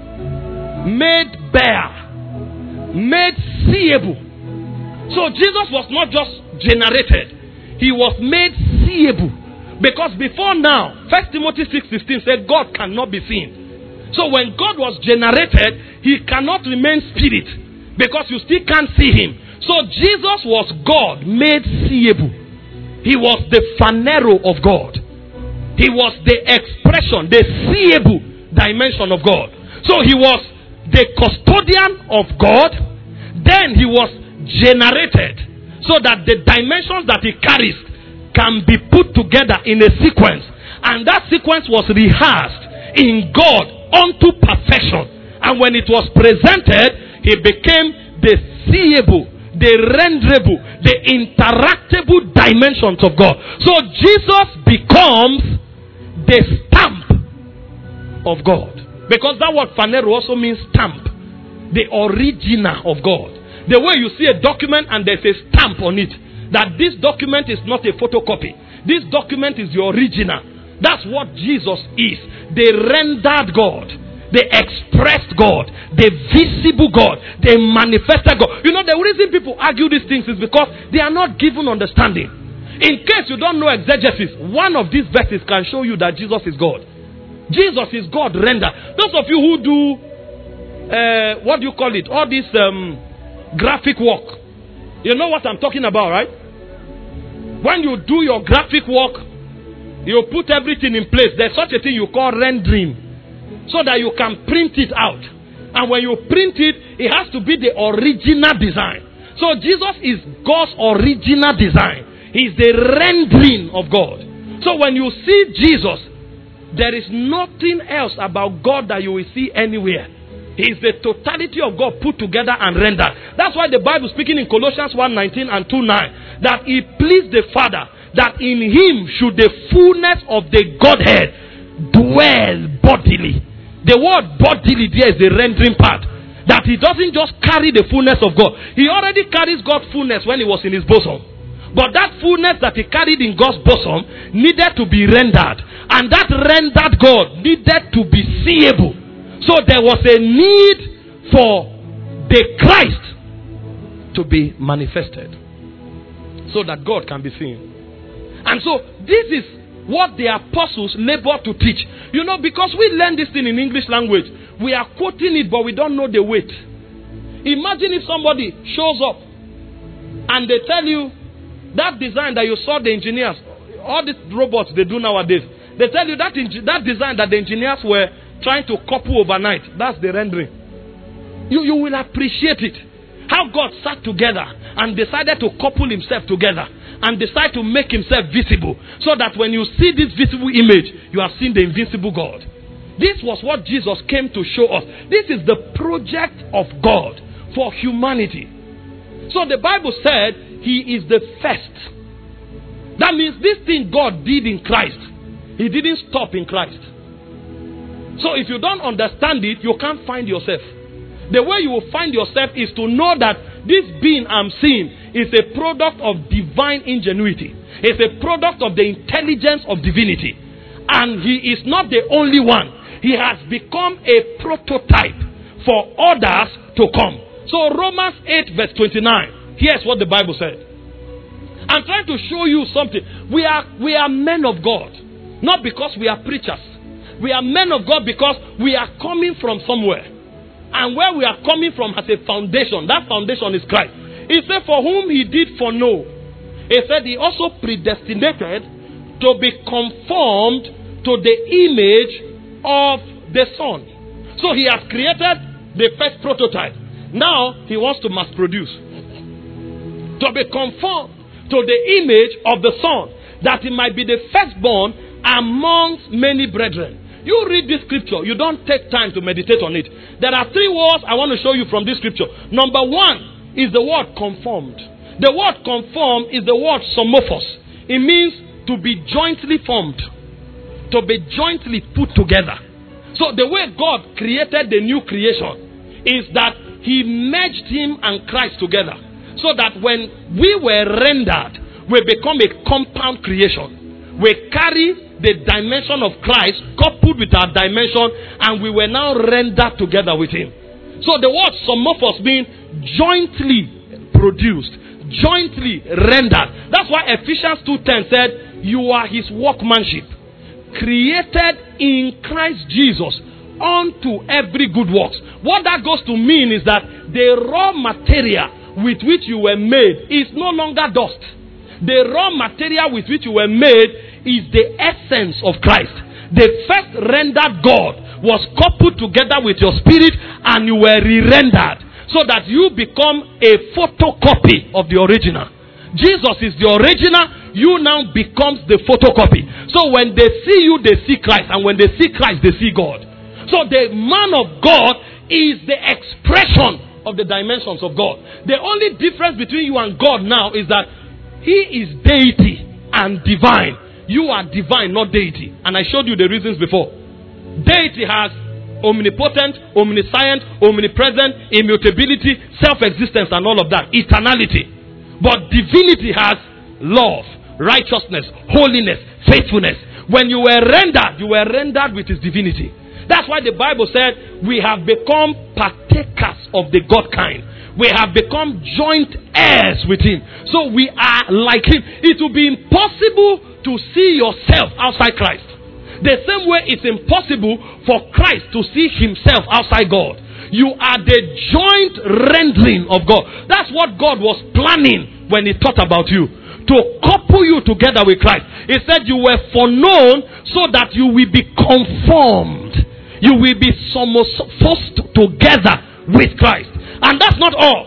made bare, made seeable. So Jesus was not just generated, he was made seeable. Because before now, 1 Timothy 6:16 said God cannot be seen. So when God was generated, he cannot remain spirit, because you still can't see him. So Jesus was God made seeable. He was the phanero of God. He was the expression, the seeable dimension of God. So he was the custodian of God. Then he was generated so that the dimensions that he carries can be put together in a sequence. And that sequence was rehearsed in God unto perfection. And when it was presented, he became the seeable, the renderable, the interactable dimensions of God. So Jesus becomes the stamp of God. Because that word phanero also means stamp, the original of God. The way you see a document and there's a stamp on it, that this document is not a photocopy. This document is the original. That's what Jesus is. The rendered God, the expressed God, the visible God, the manifested God. You know, the reason people argue these things is because they are not given understanding. In case you don't know exegesis, one of these verses can show you that Jesus is God. Jesus is God rendered. Those of you who do, what do you call it? All these graphic work. You know what I'm talking about, right? When you do your graphic work, you put everything in place. There's such a thing you call rendering, so that you can print it out. And when you print it, it has to be the original design. So Jesus is God's original design. He's the rendering of God. So when you see Jesus, there is nothing else about God that you will see anywhere. He is the totality of God put together and rendered. That's why the Bible speaking in Colossians 1:19 and 2:9, that it pleased the Father that in him should the fullness of the Godhead dwell bodily. The word bodily there is the rendering part. That he doesn't just carry the fullness of God. He already carries God's fullness when he was in his bosom. But that fullness that he carried in God's bosom needed to be rendered. And that rendered God needed to be seeable. So there was a need for the Christ to be manifested so that God can be seen. And so this is what the apostles labored to teach. You know, because we learn this thing in English language, we are quoting it, but we don't know the weight. Imagine if somebody shows up and they tell you that design that you saw the engineers, all these robots they do nowadays, they tell you that design that the engineers were trying to couple overnight, that's the rendering. You will appreciate it. How God sat together and decided to couple himself together and decide to make himself visible, so that when you see this visible image, you have seen the invisible God. This was what Jesus came to show us. This is the project of God for humanity. So the Bible said he is the first. That means this thing God did in Christ, he didn't stop in Christ. So if you don't understand it, you can't find yourself. The way you will find yourself is to know that this being I'm seeing is a product of divine ingenuity. It's a product of the intelligence of divinity. And he is not the only one. He has become a prototype for others to come. So Romans 8 verse 29. Here's what the Bible said. I'm trying to show you something. We are men of God. Not because we are preachers. We are men of God because we are coming from somewhere. And where we are coming from has a foundation. That foundation is Christ. He said, for whom he did foreknow, he said he also predestinated to be conformed to the image of the Son. So he has created the first prototype. Now he wants to mass produce. To be conformed to the image of the Son, that he might be the firstborn amongst many brethren. You read this scripture, you don't take time to meditate on it. There are three words I want to show you from this scripture. Number one is the word conformed. The word conformed is the word somorphos. It means to be jointly formed, to be jointly put together. So the way God created the new creation is that he merged him and Christ together. So that when we were rendered, we become a compound creation. We carry the dimension of Christ coupled with our dimension, and we were now rendered together with him. So the word somorphos means jointly produced, jointly rendered. That's why Ephesians 2:10 said, you are his workmanship, created in Christ Jesus unto every good works. What that goes to mean is that the raw material with which you were made is no longer dust. The raw material with which you were made is the essence of Christ. The first rendered God was coupled together with your spirit, and you were re-rendered so that you become a photocopy of the original. Jesus is the original. You now becomes the photocopy. So when they see you, they see Christ, and when they see Christ, they see God. So the man of God is the expression of the dimensions of God. The only difference between you and God now is that he is deity and divine. You are divine, not deity. And I showed you the reasons before. Deity has omnipotent, omniscient, omnipresent, immutability, self-existence, and all of that. Eternality. But divinity has love, righteousness, holiness, faithfulness. When you were rendered with his divinity. That's why the Bible said we have become partakers of the God kind. We have become joint heirs with him. So we are like him. It will be impossible to see yourself outside Christ. The same way it's impossible for Christ to see himself outside God. You are the joint rendering of God. That's what God was planning when he thought about you. To couple you together with Christ. He said you were foreknown so that you will be conformed. You will be forced together with Christ. And that's not all.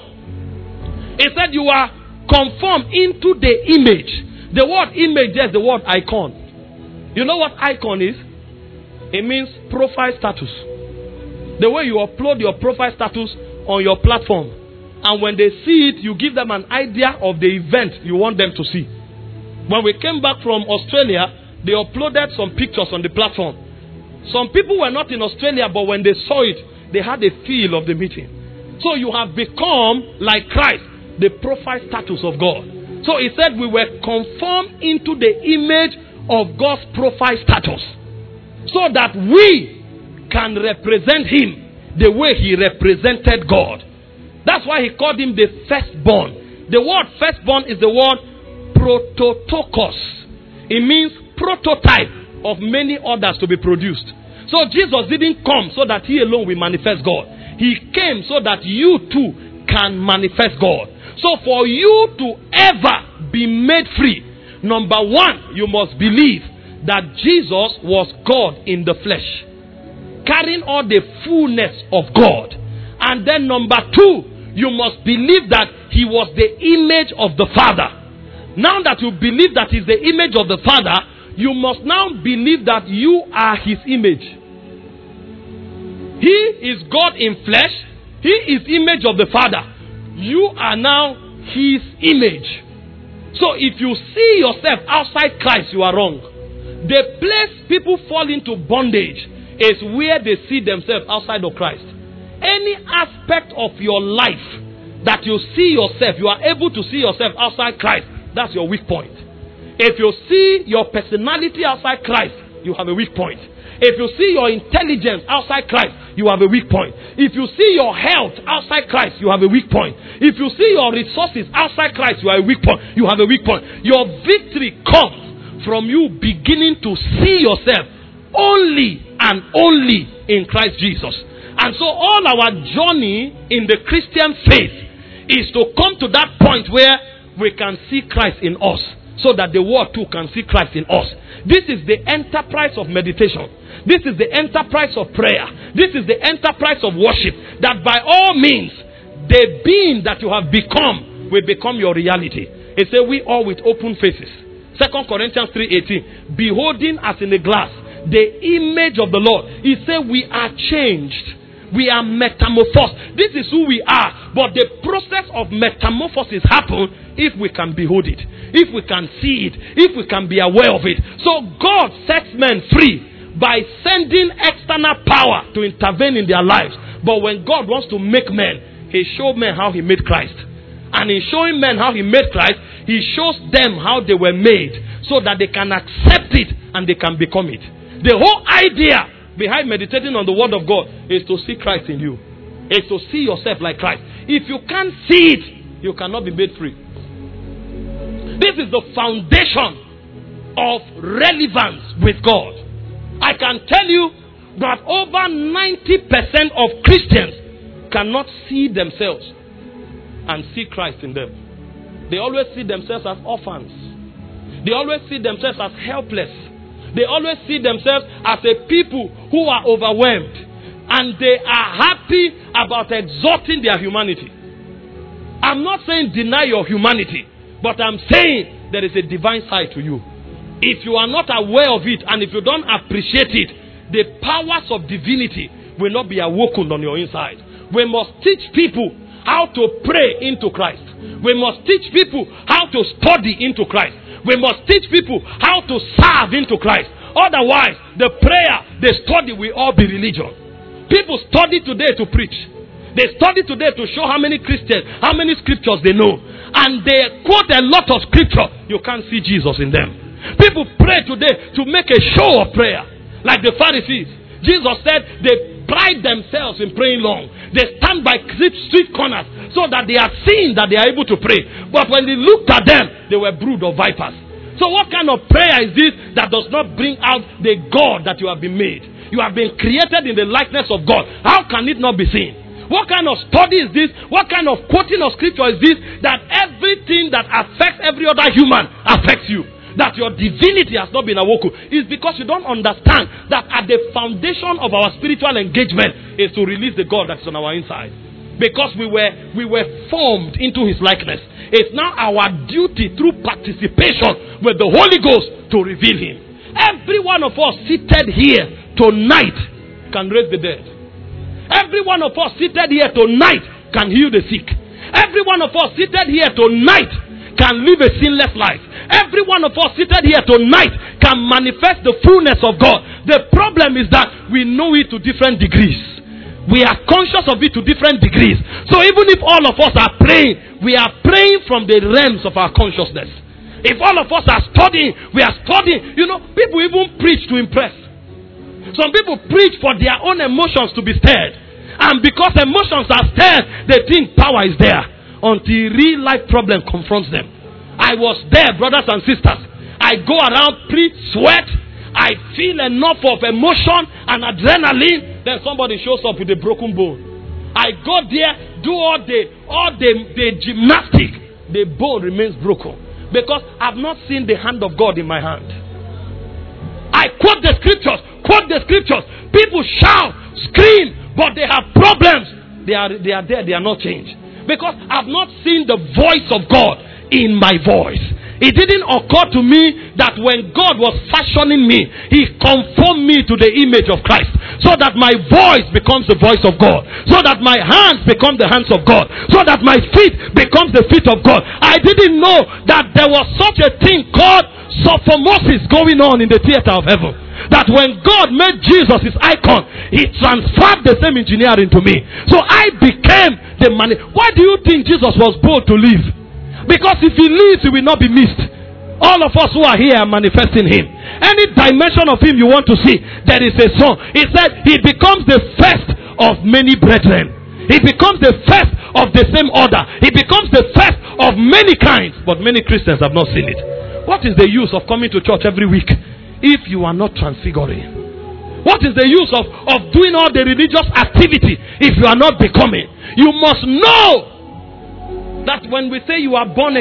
He said you are conformed into the image. The word image is the word icon. You know what icon is? It means profile status. The way you upload your profile status on your platform. And when they see it, you give them an idea of the event you want them to see. When we came back from Australia, they uploaded some pictures on the platform. Some people were not in Australia, but when they saw it, they had a feel of the meeting. So you have become like Christ, the profile status of God. So he said we were conformed into the image of God's profile status, so that we can represent him the way he represented God. That's why he called him the firstborn. The word firstborn is the word prototokos. It means prototype of many others to be produced. So Jesus didn't come so that he alone will manifest God. He came so that you too can manifest God. So for you to ever be made free, number one, you must believe that Jesus was God in the flesh, carrying all the fullness of God. And then number two, you must believe that he was the image of the Father. Now that you believe that he's the image of the Father, you must now believe that you are his image. He is God in flesh. He is image of the Father. You are now his image. So if you see yourself outside Christ, you are wrong. The place people fall into bondage is where they see themselves outside of Christ. Any aspect of your life that you see yourself, you are able to see yourself outside Christ, that's your weak point. If you see your personality outside Christ, you have a weak point. If you see your intelligence outside Christ, you have a weak point. If you see your health outside Christ, you have a weak point. If you see your resources outside Christ, you are a weak point. You have a weak point. Your victory comes from you beginning to see yourself only and only in Christ Jesus. And so all our journey in the Christian faith is to come to that point where we can see Christ in us, so that the world too can see Christ in us. This is the enterprise of meditation. This is the enterprise of prayer. This is the enterprise of worship. That by all means, the being that you have become will become your reality. It says we all with open faces. 2 Corinthians 3:18. Beholding as in a glass the image of the Lord. He said we are changed. We are metamorphosed. This is who we are. But the process of metamorphosis happens if we can behold it, if we can see it, if we can be aware of it. So God sets men free by sending external power to intervene in their lives. But when God wants to make men, he showed men how he made Christ. And in showing men how he made Christ, he shows them how they were made, so that they can accept it and they can become it. The whole idea behind meditating on the word of God is to see Christ in you. Is to see yourself like Christ. If you can't see it, you cannot be made free. This is the foundation of relevance with God. I can tell you that over 90% of Christians cannot see themselves and see Christ in them. They always see themselves as orphans. They always see themselves as helpless. They always see themselves as a people who are overwhelmed. And they are happy about exalting their humanity. I'm not saying deny your humanity, but I'm saying there is a divine side to you. If you are not aware of it and if you don't appreciate it, the powers of divinity will not be awoken on your inside. We must teach people how to pray into Christ. We must teach people how to study into Christ. We must teach people how to serve into Christ. Otherwise, the prayer, the study will all be religion. People study today to preach. They study today to show how many Christians, how many scriptures they know. And they quote a lot of scripture. You can't see Jesus in them. People pray today to make a show of prayer. Like the Pharisees. Jesus said they pride themselves in praying long. They stand by street corners so that they are seen that they are able to pray. But when they looked at them, they were brood of vipers. So what kind of prayer is this that does not bring out the God that you have been made? You have been created in the likeness of God. How can it not be seen? What kind of study is this? What kind of quoting of scripture is this? That everything that affects every other human affects you. That your divinity has not been awoken. It's because you don't understand that at the foundation of our spiritual engagement is to release the God that's on our inside. Because we were formed into his likeness. It's now our duty through participation with the Holy Ghost to reveal him. Every one of us seated here tonight can raise the dead. Every one of us seated here tonight can heal the sick. Every one of us seated here tonight can live a sinless life. Every one of us seated here tonight can manifest the fullness of God. The problem is that we know it to different degrees. We are conscious of it to different degrees. So even if all of us are praying, we are praying from the realms of our consciousness. If all of us are studying, we are studying. You know, people even preach to impress. Some people preach for their own emotions to be stirred. And because emotions are stirred, they think power is there. Until real life problem confronts them. I was there, brothers and sisters. I go around, preach, sweat. I feel enough of emotion and adrenaline. Then somebody shows up with a broken bone. I go there, do all the gymnastics. The bone remains broken. Because I've not seen the hand of God in my hand. I quote the scriptures. People shout, scream, but they have problems. They are there, they are not changed. Because I've not seen the voice of God in my voice. It didn't occur to me that when God was fashioning me, He conformed me to the image of Christ. So that my voice becomes the voice of God. So that my hands become the hands of God. So that my feet becomes the feet of God. I didn't know that there was such a thing called sophomosis going on in the theater of heaven. That when God made Jesus His icon, He transferred the same engineering to me. So I became the man. Why do you think Jesus was bold to live? Because if He lives, He will not be missed. All of us who are here are manifesting Him. Any dimension of Him you want to see, there is a song. He said He becomes the first of many brethren. He becomes the first of the same order. He becomes the first of many kinds. But many Christians have not seen it. What is the use of coming to church every week if you are not transfiguring? What is the use of doing all the religious activity if you are not becoming? You must know that when we say you are born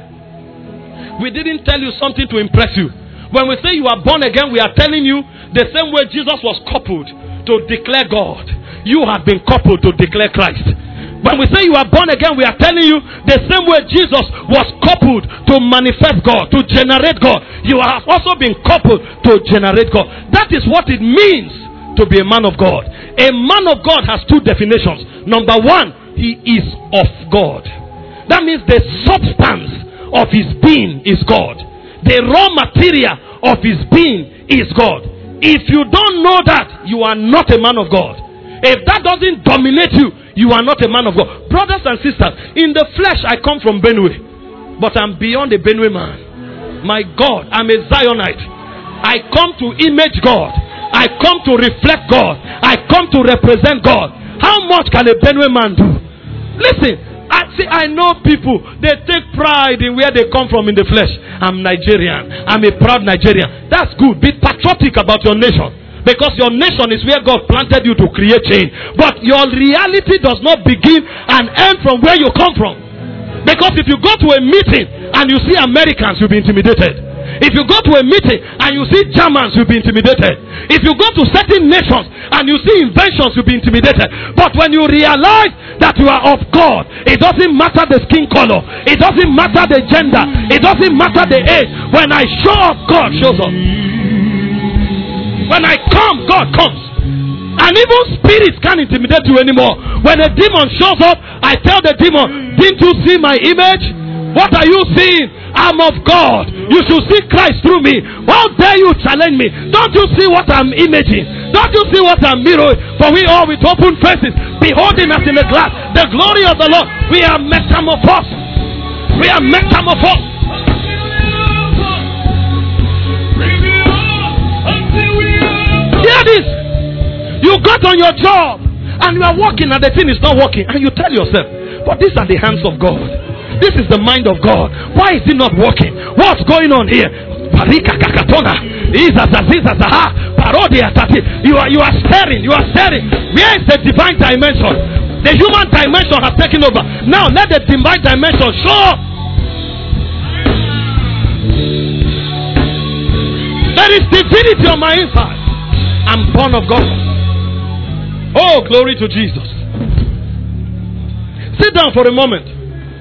again, we didn't tell you something to impress you. When we say you are born again, we are telling you the same way Jesus was coupled to declare God, you have been coupled to declare Christ. When we say you are born again, we are telling you the same way Jesus was coupled to manifest God, to generate God. You have also been coupled to generate God. That is what it means to be a man of God. A man of God has two definitions. Number one, he is of God. That means the substance of his being is God. The raw material of his being is God. If you don't know that, you are not a man of God. If that doesn't dominate you, you are not a man of God. Brothers and sisters, in the flesh I come from Benue, but I'm beyond a Benue man. My God, I'm a Zionite. I come to image God. I come to reflect God. I come to represent God. How much can a Benue man do? Listen, I know people, they take pride in where they come from in the flesh. I'm Nigerian. I'm a proud Nigerian. That's good. Be patriotic about your nation. Because your nation is where God planted you to create change. But your reality does not begin and end from where you come from. Because if you go to a meeting and you see Americans, you'll be intimidated. If you go to a meeting and you see Germans, you'll be intimidated. If you go to certain nations and you see inventions, you'll be intimidated. But when you realize that you are of God, it doesn't matter the skin color. It doesn't matter the gender. It doesn't matter the age. When I show up, God shows up. When I come, God comes. And even spirits can't intimidate you anymore. When a demon shows up, I tell the demon, didn't you see my image? What are you seeing? I'm of God. You should see Christ through me. How dare you challenge me? Don't you see what I'm imaging? Don't you see what I'm mirroring? For we all with open faces, beholding us in a glass, the glory of the Lord. We are metamorphosed. We are metamorphosed. Hear this. You got on your job and you are working and the thing is not working, and you tell yourself, but these are the hands of God. This is the mind of God. Why is it not working? What's going on here? You are staring. You are staring. Where is the divine dimension? The human dimension has taken over. Now let the divine dimension show up. There is divinity on my inside. I'm born of God. Oh, glory to Jesus. Sit down for a moment.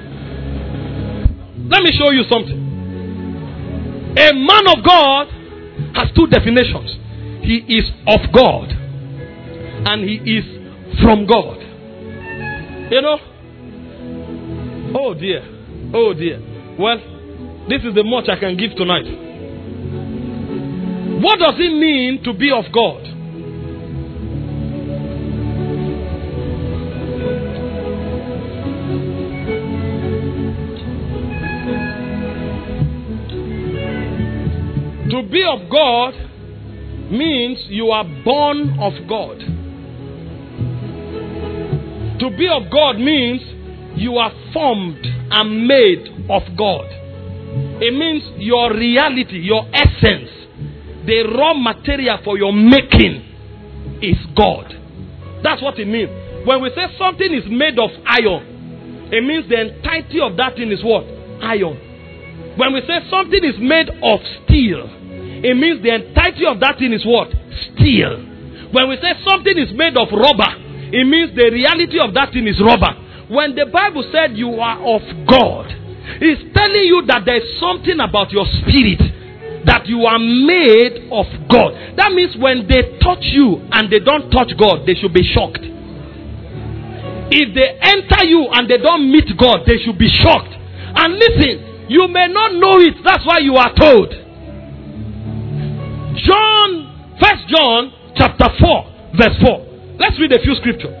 Let me show you something. A man of God has two definitions. He is of God and he is from God. You know? Oh dear. Oh dear. Well, this is the much I can give tonight. What does it mean to be of God? To be of God means you are born of God. To be of God means you are formed and made of God. It means your reality, your essence, the raw material for your making is God. That's what it means. When we say something is made of iron, it means the entirety of that thing is what? Iron. When we say something is made of steel, it means the entirety of that thing is what? Steel. When we say something is made of rubber, it means the reality of that thing is rubber. when the Bible said you are of God, it's telling you that there's something about your spirit, that you are made of God. That means when they touch you and they don't touch God, they should be shocked. If they enter you and they don't meet God, they should be shocked. And listen, you may not know it. That's why you are told. 1 John chapter 4 verse 4. Let's read a few scriptures.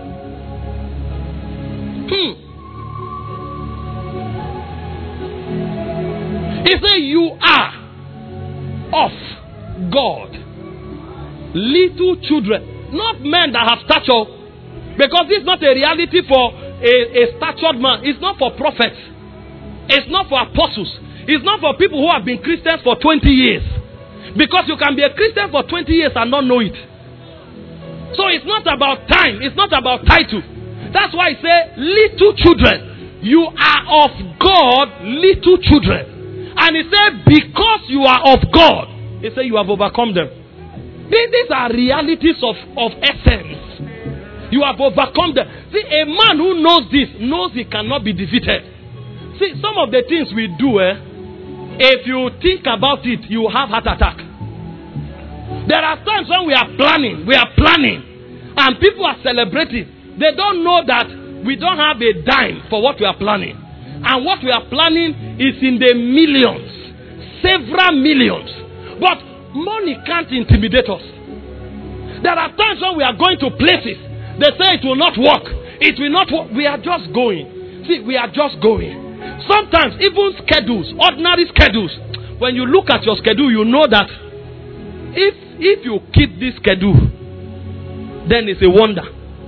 It says you are of God, little children, not men that have stature. Because this is not a reality for a statured man. It's not for prophets. It's not for apostles. It's not for people who have been Christians for 20 years. Because you can be a Christian for 20 years and not know it. So it's not about time. It's not about title. That's why I say, little children. You are of God, little children. And he said, because you are of God, he said you have overcome them. These are realities of essence. You have overcome them. See, a man who knows this knows he cannot be defeated. See, some of the things we do, if you think about it, you have heart attack. There are times when we are planning, and people are celebrating. They don't know that we don't have a dime for what we are planning. And what we are planning is in the millions, several millions. But money can't intimidate us. There are times when we are going to places. They say it will not work. It will not work. We are just going. See, we are just going. Sometimes even schedules, ordinary schedules, when you look at your schedule, you know that if you keep this schedule, then it's a wonder.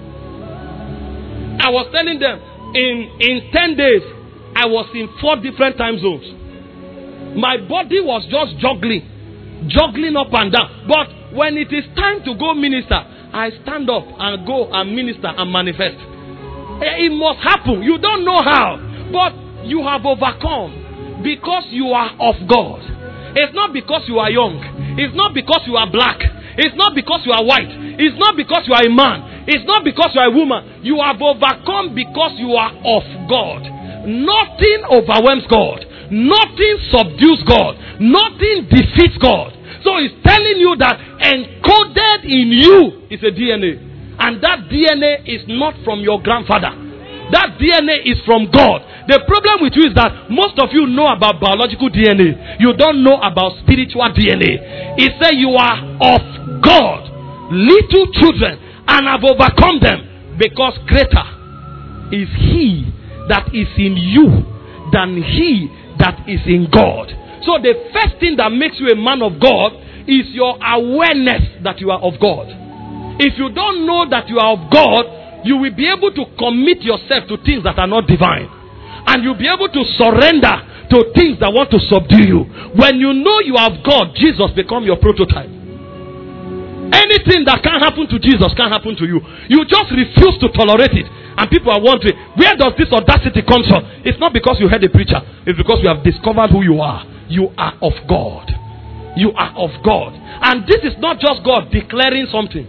I was telling them, in 10 days, I was in 4 different time zones. My body was just juggling up and down. But when it is time to go minister, I stand up and go and minister and manifest. It must happen. You don't know how, but you have overcome because you are of God. It's not because you are young. It's not because you are black. It's not because you are white. It's not because you are a man. It's not because you are a woman. You have overcome because you are of God. Nothing overwhelms God. Nothing subdues God. Nothing defeats God. So he's telling you that encoded in you is a DNA. And that DNA is not from your grandfather. That DNA is from God. The problem with you is that most of you know about biological DNA. You don't know about spiritual DNA. He said you are of God, little children, and have overcome them, because greater is he that is in you than he that is in God. So the first thing that makes you a man of God is your awareness that you are of God. If you don't know that you are of God, you will be able to commit yourself to things that are not divine. And you'll be able to surrender to things that want to subdue you. When you know you are of God, Jesus becomes your prototype. Anything that can happen to Jesus can happen to you. You just refuse to tolerate it. And people are wondering, where does this audacity come from? It's not because you heard a preacher. It's because you have discovered who you are. You are of God. You are of God. And this is not just God declaring something.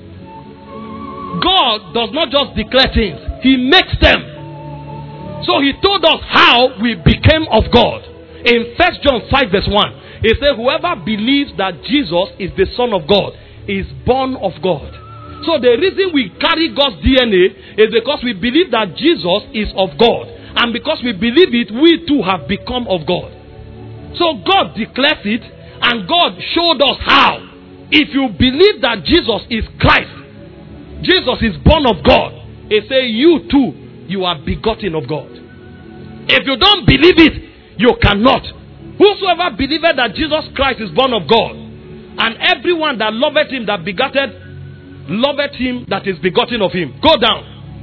God does not just declare things. He makes them. So he told us how we became of God. In 1 John 5 verse 1, he said, whoever believes that Jesus is the Son of God is born of God. So the reason we carry God's DNA is because we believe that Jesus is of God. And because we believe it, we too have become of God. So God declares it, and God showed us how. If you believe that Jesus is Christ, Jesus is born of God, he says you too, you are begotten of God. If you don't believe it, you cannot. Whosoever believeth that Jesus Christ is born of God, and everyone that loveth him that begotten, loveth him that is begotten of him. Go down.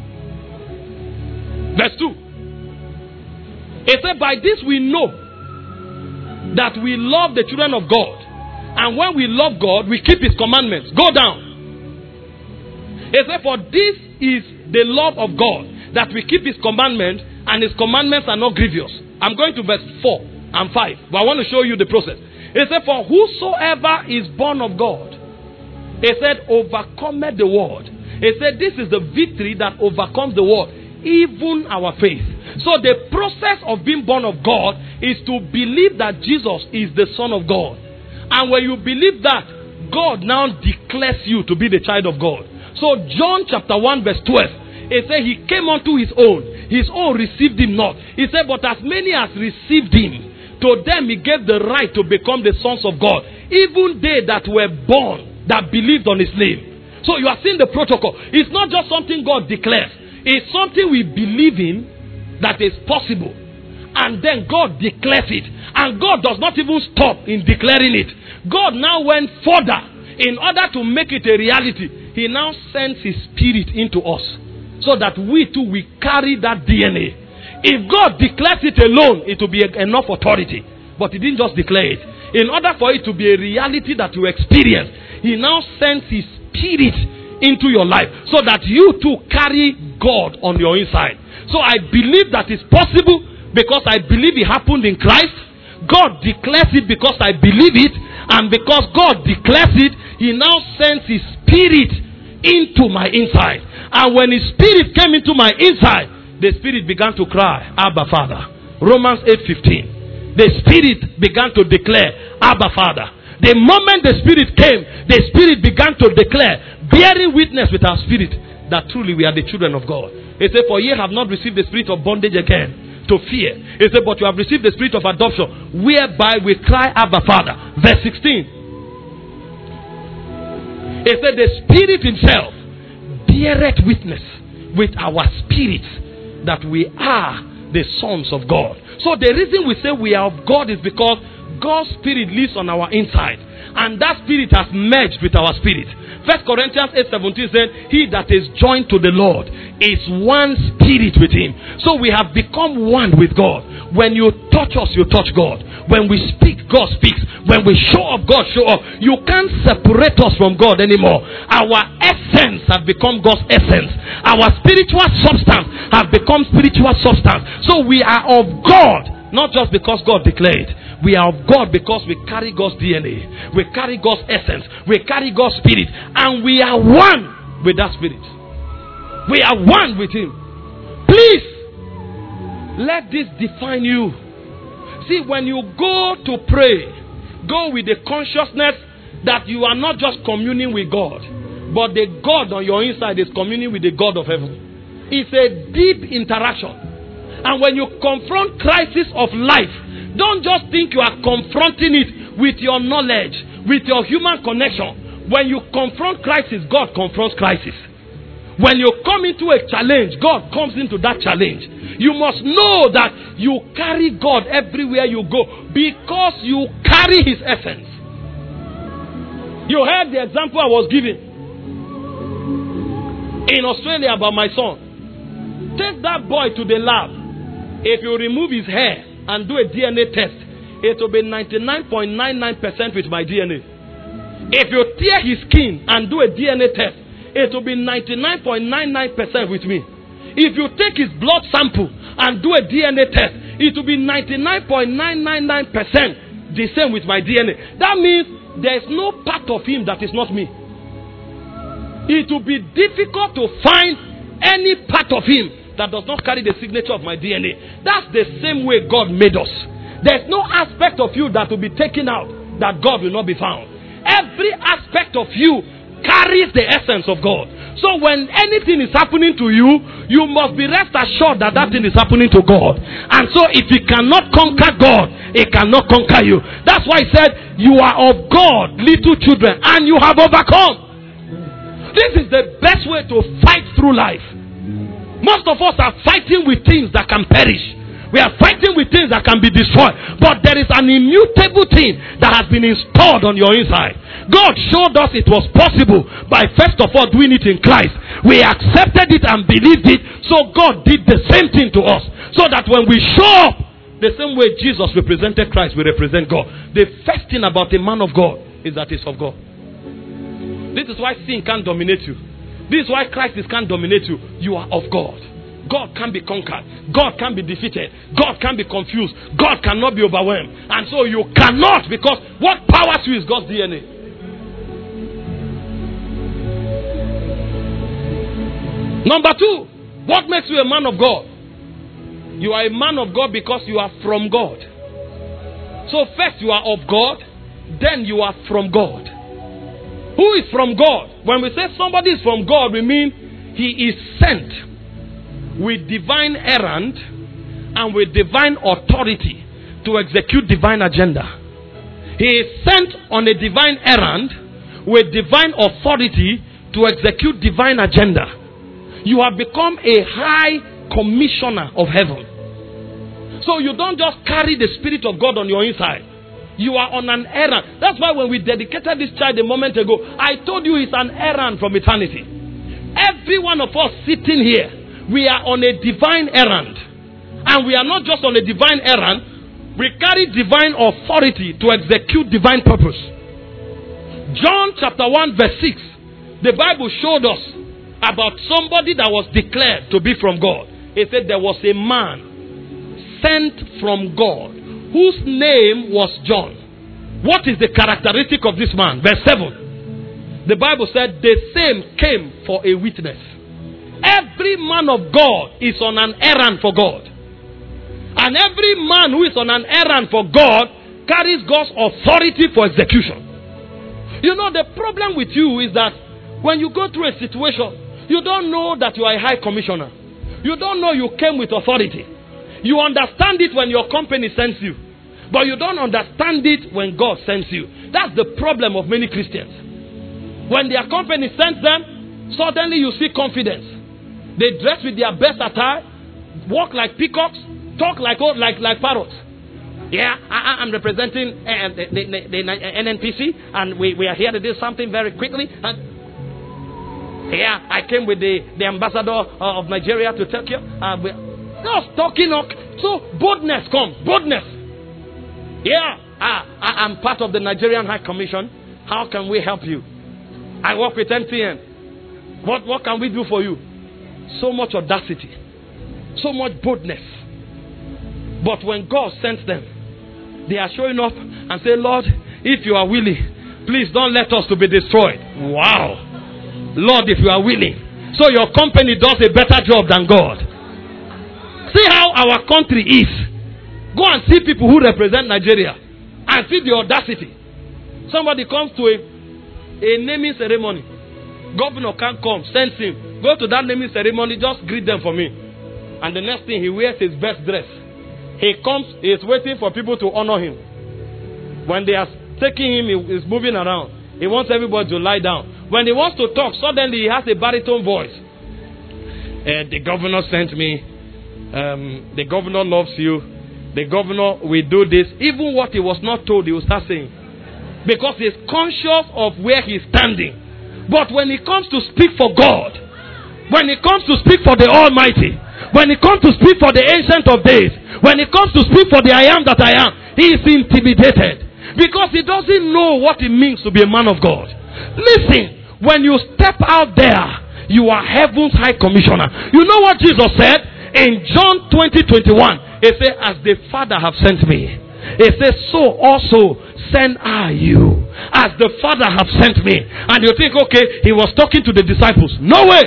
Verse 2. It said, by this we know that we love the children of God. And when we love God, we keep his commandments. Go down. It said, for this is the love of God, that we keep his commandments, and his commandments are not grievous. I'm going to verse 4 and 5, but I want to show you the process. It said, for whosoever is born of God, it said, overcometh the world. It said, this is the victory that overcomes the world, even our faith. So the process of being born of God is to believe that Jesus is the Son of God. And when you believe that, God now declares you to be the child of God. So John chapter 1 verse 12, it says he came unto his own received him not. He said, but as many as received him, to them he gave the right to become the sons of God, even they that were born, that believed on his name. So you are seeing the protocol. It's not just something God declares. It's something we believe in that is possible. And then God declares it. And God does not even stop in declaring it. God now went further. In order to make it a reality, he now sends his spirit into us, so that we too will carry that DNA. If God declares it alone, it will be enough authority. But he didn't just declare it. In order for it to be a reality that you experience, he now sends his spirit into your life, so that you too carry God on your inside. So I believe that it's possible because I believe it happened in Christ. God declares it because I believe it. And because God declares it, he now sends his spirit into my inside. And when his spirit came into my inside, the spirit began to cry, Abba Father. Romans 8:15. The spirit began to declare, Abba Father. The moment the spirit came, the spirit began to declare, bearing witness with our spirit, that truly we are the children of God. He said, for ye have not received the spirit of bondage again to fear. He said, but you have received the spirit of adoption, whereby we cry, Abba Father. Verse 16. He said, the spirit himself beareth witness with our spirits that we are the sons of God. So the reason we say we are of God is because God's spirit lives on our inside, and that spirit has merged with our spirit. 1 Corinthians 8:17 said, he that is joined to the Lord is one spirit with him. So we have become one with God. When you touch us, you touch God. When we speak, God speaks. When we show up, God show up. You can't separate us from God anymore. Our essence has become God's essence. Our spiritual substance has become spiritual substance. So we are of God, not just because God declared. We are of God because we carry God's DNA. We carry God's essence. We carry God's spirit. And we are one with that spirit. We are one with him. Please, let this define you. See, when you go to pray, go with the consciousness that you are not just communing with God, but the God on your inside is communing with the God of heaven. It's a deep interaction. And when you confront crisis of life, don't just think you are confronting it with your knowledge, with your human connection. When you confront crisis, God confronts crisis. When you come into a challenge, God comes into that challenge. You must know that you carry God everywhere you go because you carry his essence. You heard the example I was giving in Australia about my son. Take that boy to the lab. If you remove his hair and do a DNA test, it will be 99.99% with my DNA. If you tear his skin and do a DNA test, it will be 99.99% with me. If you take his blood sample and do a DNA test, it will be 99.999% the same with my DNA. That means there is no part of him that is not me. It will be difficult to find any part of him that does not carry the signature of my DNA. That's the same way God made us. There's no aspect of you that will be taken out that God will not be found. Every aspect of you carries the essence of God. So when anything is happening to you, you must be rest assured that that thing is happening to God. And so if he cannot conquer God, he cannot conquer you. That's why he said, you are of God, little children, and you have overcome. This is the best way to fight through life. Most of us are fighting with things that can perish. We are fighting with things that can be destroyed. But there is an immutable thing that has been installed on your inside. God showed us it was possible by first of all doing it in Christ. We accepted it and believed it. So God did the same thing to us. So that when we show up, the same way Jesus represented Christ, we represent God. The first thing about a man of God is that he's of God. This is why sin can't dominate you. This is why crisis can't dominate you. You are of God. God can be conquered. God can be defeated. God can be confused. God cannot be overwhelmed. And so you cannot, because what powers you is God's DNA. Number two, What makes you a man of God? You are a man of God because you are from God. So first you are of God, then you are from God. Who is from God? When we say somebody is from God, we mean he is sent with divine errand and with divine authority to execute divine agenda. He is sent on a divine errand with divine authority to execute divine agenda. You have become a high commissioner of heaven. So you don't just carry the Spirit of God on your inside. You are on an errand. That's why when we dedicated this child a moment ago, I told you it's an errand from eternity. Every one of us sitting here, we are on a divine errand. And we are not just on a divine errand, we carry divine authority to execute divine purpose. John chapter 1 verse 6, the Bible showed us about somebody that was declared to be from God. It said there was a man sent from God whose name was John. What is the characteristic of this man? Verse 7. The Bible said the same came for a witness. Every man of God is on an errand for God. And every man who is on an errand for God carries God's authority for execution. You know, the problem with you is that when you go through a situation, you don't know that you are a high commissioner. You don't know you came with authority. You understand it when your company sends you, but you don't understand it when God sends you. That's the problem of many Christians. When their company sends them, suddenly you see confidence. They dress with their best attire, walk like peacocks, talk like parrots. Yeah, I'm representing the NNPC, and we are here to do something very quickly. And yeah, I came with the ambassador of Nigeria to Tokyo. Just talking. So boldness comes. Boldness. Yeah, I'm part of the Nigerian High Commission. How can we help you? I work with MTN. What can we do for you? So much audacity. So much boldness. But when God sends them, they are showing up and say, Lord, if you are willing, please don't let us to be destroyed. Wow. Lord, if you are willing. So your company does a better job than God. See how our country is. Go and see people who represent Nigeria and see the audacity. Somebody comes to a naming ceremony. Governor can't come. Sends him. Go to that naming ceremony. Just greet them for me. And the next thing, he wears his best dress. He comes. He is waiting for people to honor him. When they are taking him, he is moving around. He wants everybody to lie down. When he wants to talk, suddenly he has a baritone voice. The governor sent me. The governor loves you. The governor will do this. Even what he was not told, he will start saying. Because he is conscious of where he is standing. But when he comes to speak for God, when he comes to speak for the Almighty, when he comes to speak for the Ancient of Days, when he comes to speak for the I Am that I am, he is intimidated. Because he doesn't know what it means to be a man of God. Listen, when you step out there, you are heaven's high commissioner. You know what Jesus said? In John 20:21, he said, as the Father have sent me, he says, so also send I you. As the Father have sent me. And you think, okay, he was talking to the disciples. No way.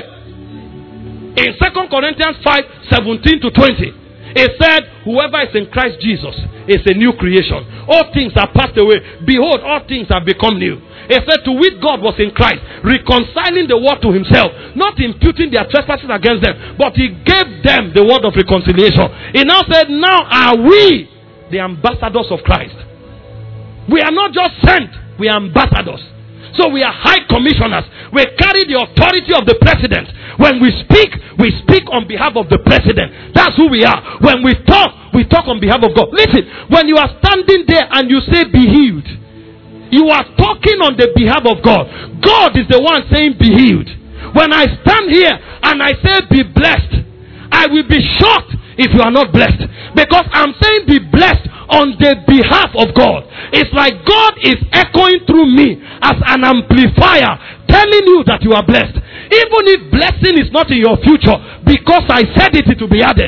In 2 Corinthians 5:17-20, it said, whoever is in Christ Jesus is a new creation. All things are passed away. Behold, all things have become new. He said, to which God was in Christ, reconciling the world to himself, not imputing their trespasses against them, but he gave them the word of reconciliation. He now said, now are we the ambassadors of Christ. We are not just sent, we are ambassadors. So we are high commissioners. We carry the authority of the president. When we speak on behalf of the president. That's who we are. When we talk on behalf of God. Listen, when you are standing there and you say be healed, you are talking on the behalf of God. God is the one saying be healed. When I stand here and I say be blessed, I will be shocked if you are not blessed. Because I'm saying be blessed on the behalf of God. It's like God is echoing through me as an amplifier, telling you that you are blessed. Even if blessing is not in your future, because I said it, it will be added.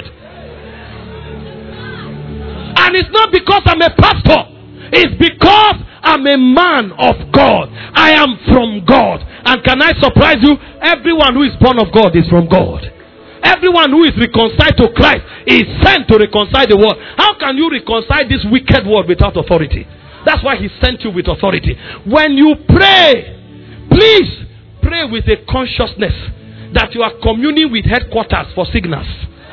And it's not because I'm a pastor. It's because I'm a man of God. I am from God. And can I surprise you? Everyone who is born of God is from God. Everyone who is reconciled to Christ is sent to reconcile the world. How can you reconcile this wicked world without authority? That's why he sent you with authority. When you pray, please pray with a consciousness that you are communing with headquarters for signals.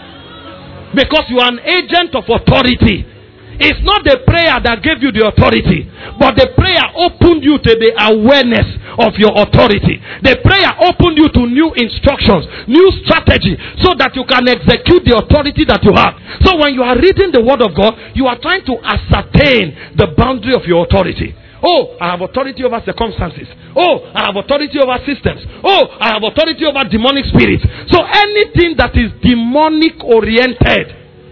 Because you are an agent of authority. It's not the prayer that gave you the authority, but the prayer opened you to the awareness of your authority. The prayer opened you to new instructions, new strategy, so that you can execute the authority that you have. So when you are reading the word of God, you are trying to ascertain the boundary of your authority. Oh, I have authority over circumstances. Oh, I have authority over systems. Oh, I have authority over demonic spirits. So anything that is demonic oriented,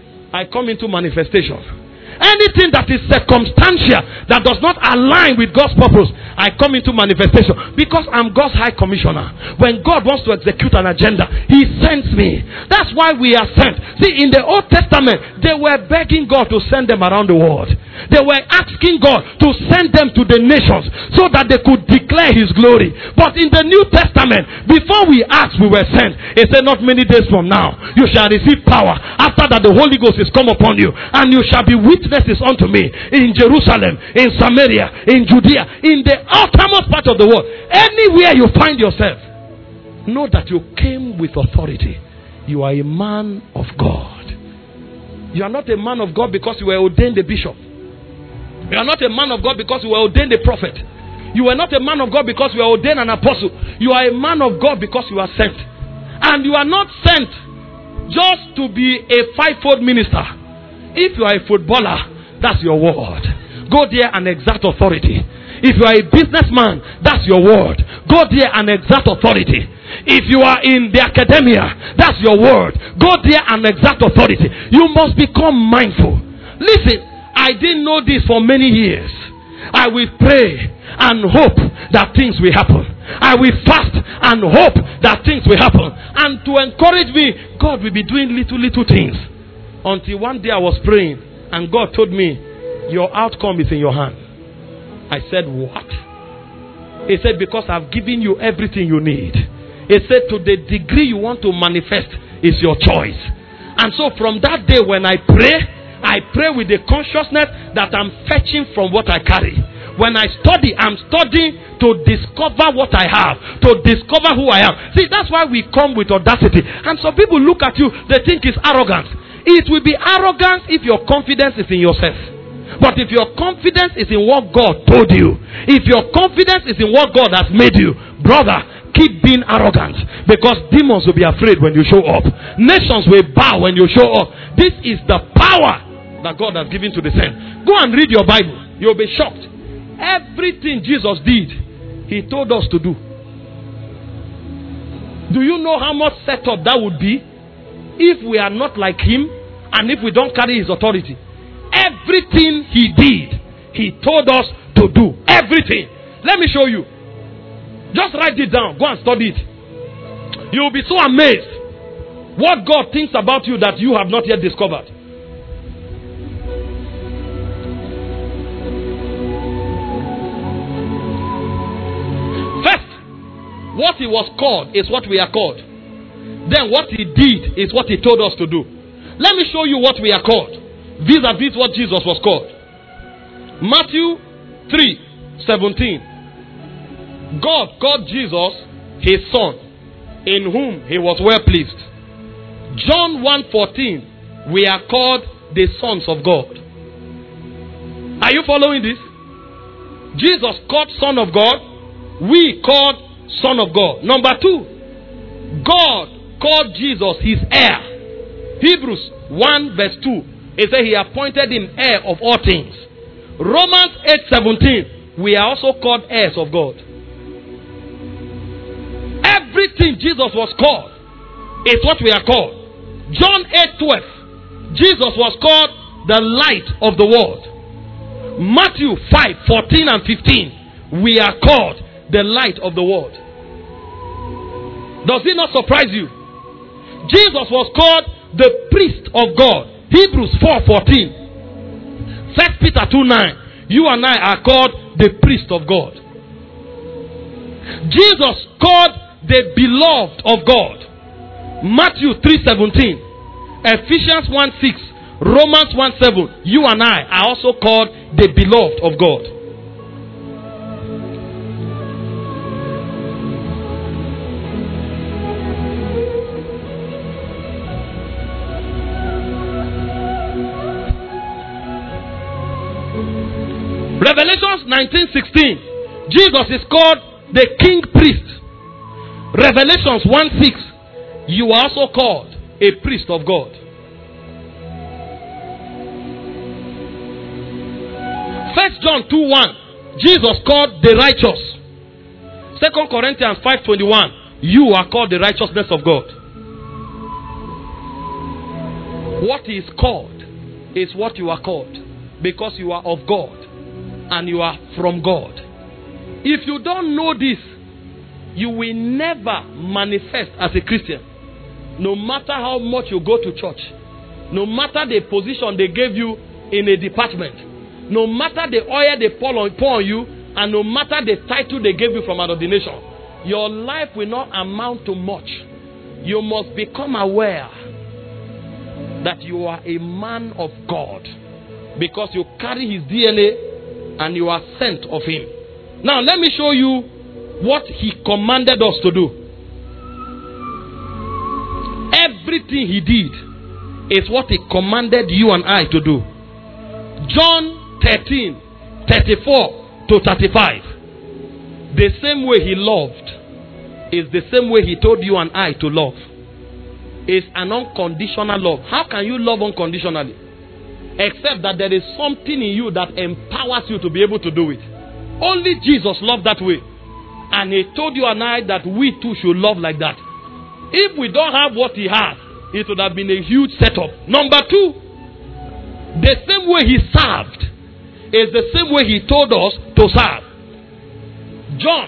I come into manifestation. Anything that is circumstantial, that does not align with God's purpose, I come into manifestation. Because I'm God's high commissioner. When God wants to execute an agenda, He sends me. That's why we are sent. See, in the Old Testament, they were begging God to send them around the world. They were asking God to send them to the nations so that they could declare His glory. But in the New Testament, before we asked, we were sent. He said, not many days from now, you shall receive power. After that, the Holy Ghost is come upon you, and you shall be witnesses unto me in Jerusalem, in Samaria, in Judea, in the outermost part of the world. Anywhere you find yourself, know that you came with authority. You are a man of God. You are not a man of God because you were ordained a bishop. You are not a man of God because you were ordained a prophet. You are not a man of God because you were ordained an apostle. You are a man of God because you are sent. And you are not sent just to be a fivefold minister. If you are a footballer, that's your word. Go there and exert authority. If you are a businessman, that's your word. Go there and exert authority. If you are in the academia, that's your word. Go there and exert authority. You must become mindful. Listen, I didn't know this for many years. I will pray and hope that things will happen. I will fast and hope that things will happen. And to encourage me, God will be doing little things. Until one day I was praying and God told me, your outcome is in your hand. I said, what? He said, because I've given you everything you need. He said, to the degree you want to manifest is your choice. And so from that day when I pray with the consciousness that I'm fetching from what I carry. When I study, I'm studying to discover what I have, to discover who I am. See, that's why we come with audacity. And some people look at you, they think it's arrogance. It will be arrogance if your confidence is in yourself. But if your confidence is in what God told you, if your confidence is in what God has made you, brother, keep being arrogant, because demons will be afraid when you show up. Nations will bow when you show up. This is the power that God has given to the saints. Go and read your Bible. You'll be shocked. Everything Jesus did, He told us to do. Do you know how much setup that would be if we are not like Him and if we don't carry His authority? Everything He did, He told us to do. Everything. Let me show you. Just write it down. Go and study it. You will be so amazed what God thinks about you that you have not yet discovered. First, what He was called is what we are called. Then what He did is what He told us to do. Let me show you what we are called vis-a-vis what Jesus was called. Matthew 3:17. God called Jesus His Son, in whom He was well pleased. John 1:14. We are called the sons of God. Are you following this? Jesus called Son of God. We called Son of God. Number 2, God called Jesus His heir. Hebrews 1:2. It says He appointed Him heir of all things. Romans 8:17. We are also called heirs of God. Everything Jesus was called is what we are called. John 8:12. Jesus was called the light of the world. Matthew 5:14 and 15. We are called the light of the world. Does it not surprise you? Jesus was called the priest of God. Hebrews 4:14. 1 Peter 2:9. You and I are called the priest of God. Jesus called the beloved of God. Matthew 3:17, Ephesians 1:6, Romans 1:7. You and I are also called the beloved of God. Revelations 19:16, Jesus is called the king priest. Revelations 1:6, you are also called a priest of God. 1 John 2:1, Jesus called the righteous. 2 Corinthians 5:21, you are called the righteousness of God. What he is called is what you are called, because you are of God and you are from God. If you don't know this, you will never manifest as a Christian. No matter how much you go to church, no matter the position they gave you in a department, no matter the oil they pour on you, and no matter the title they gave you from an ordination, your life will not amount to much. You must become aware that you are a man of God, because you carry his DNA and you are sent of him. Now let me show you what he commanded us to do. Everything he did is what he commanded you and I to do. John 13:34-35. The same way he loved is the same way he told you and I to love. It's an unconditional love. How can you love unconditionally? Except that there is something in you that empowers you to be able to do it. Only Jesus loved that way. And he told you and I that we too should love like that. If we don't have what he has, it would have been a huge setup. Number two, the same way he served is the same way he told us to serve. John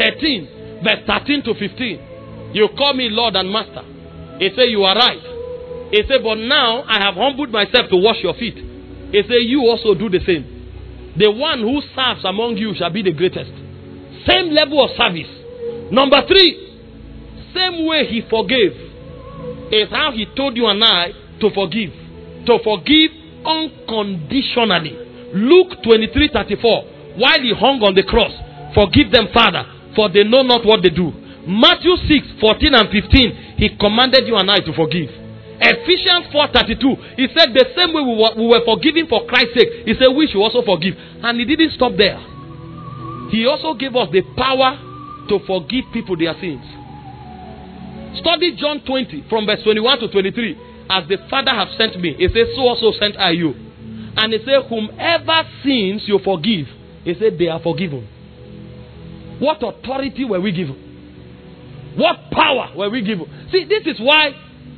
13:13-15. You call me Lord and Master. He said, you are right. He said, but now I have humbled myself to wash your feet. He said, you also do the same. The one who serves among you shall be the greatest. Same level of service. Number three, same way he forgave is how he told you and I to forgive. To forgive unconditionally. Luke 23:34. While he hung on the cross, forgive them, Father, for they know not what they do. Matthew 6:14-15. He commanded you and I to forgive. Ephesians 4:32. He said the same way we were forgiven for Christ's sake, he said we should also forgive. And he didn't stop there. He also gave us the power to forgive people their sins. Study John 20 from verse 21-23. As the Father has sent me, he says, so also sent I you. And he said, whomever sins you forgive, he said, they are forgiven. What authority were we given? What power were we given? See, this is why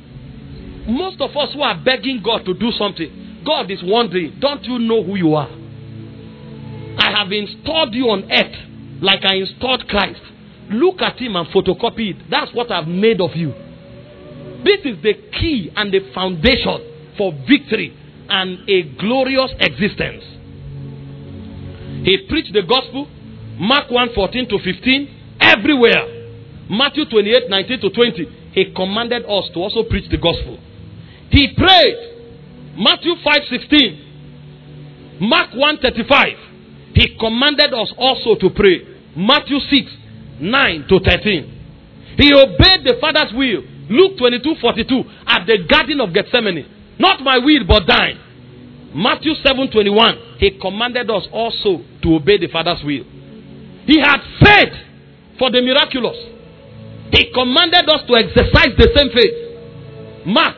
most of us who are begging God to do something, God is wondering, don't you know who you are? I have installed you on earth like I installed Christ. Look at him and photocopy it. That's what I've made of you. This is the key and the foundation for victory and a glorious existence. He preached the gospel, Mark 1:14-15, everywhere. Matthew 28:19-20, he commanded us to also preach the gospel. He prayed, Matthew 5:16, Mark 1:35, he commanded us also to pray. Matthew 6:9-13. He obeyed the Father's will. Luke 22:42 at the Garden of Gethsemane. Not my will but thine. Matthew 7:21. He commanded us also to obey the Father's will. He had faith for the miraculous. He commanded us to exercise the same faith. Mark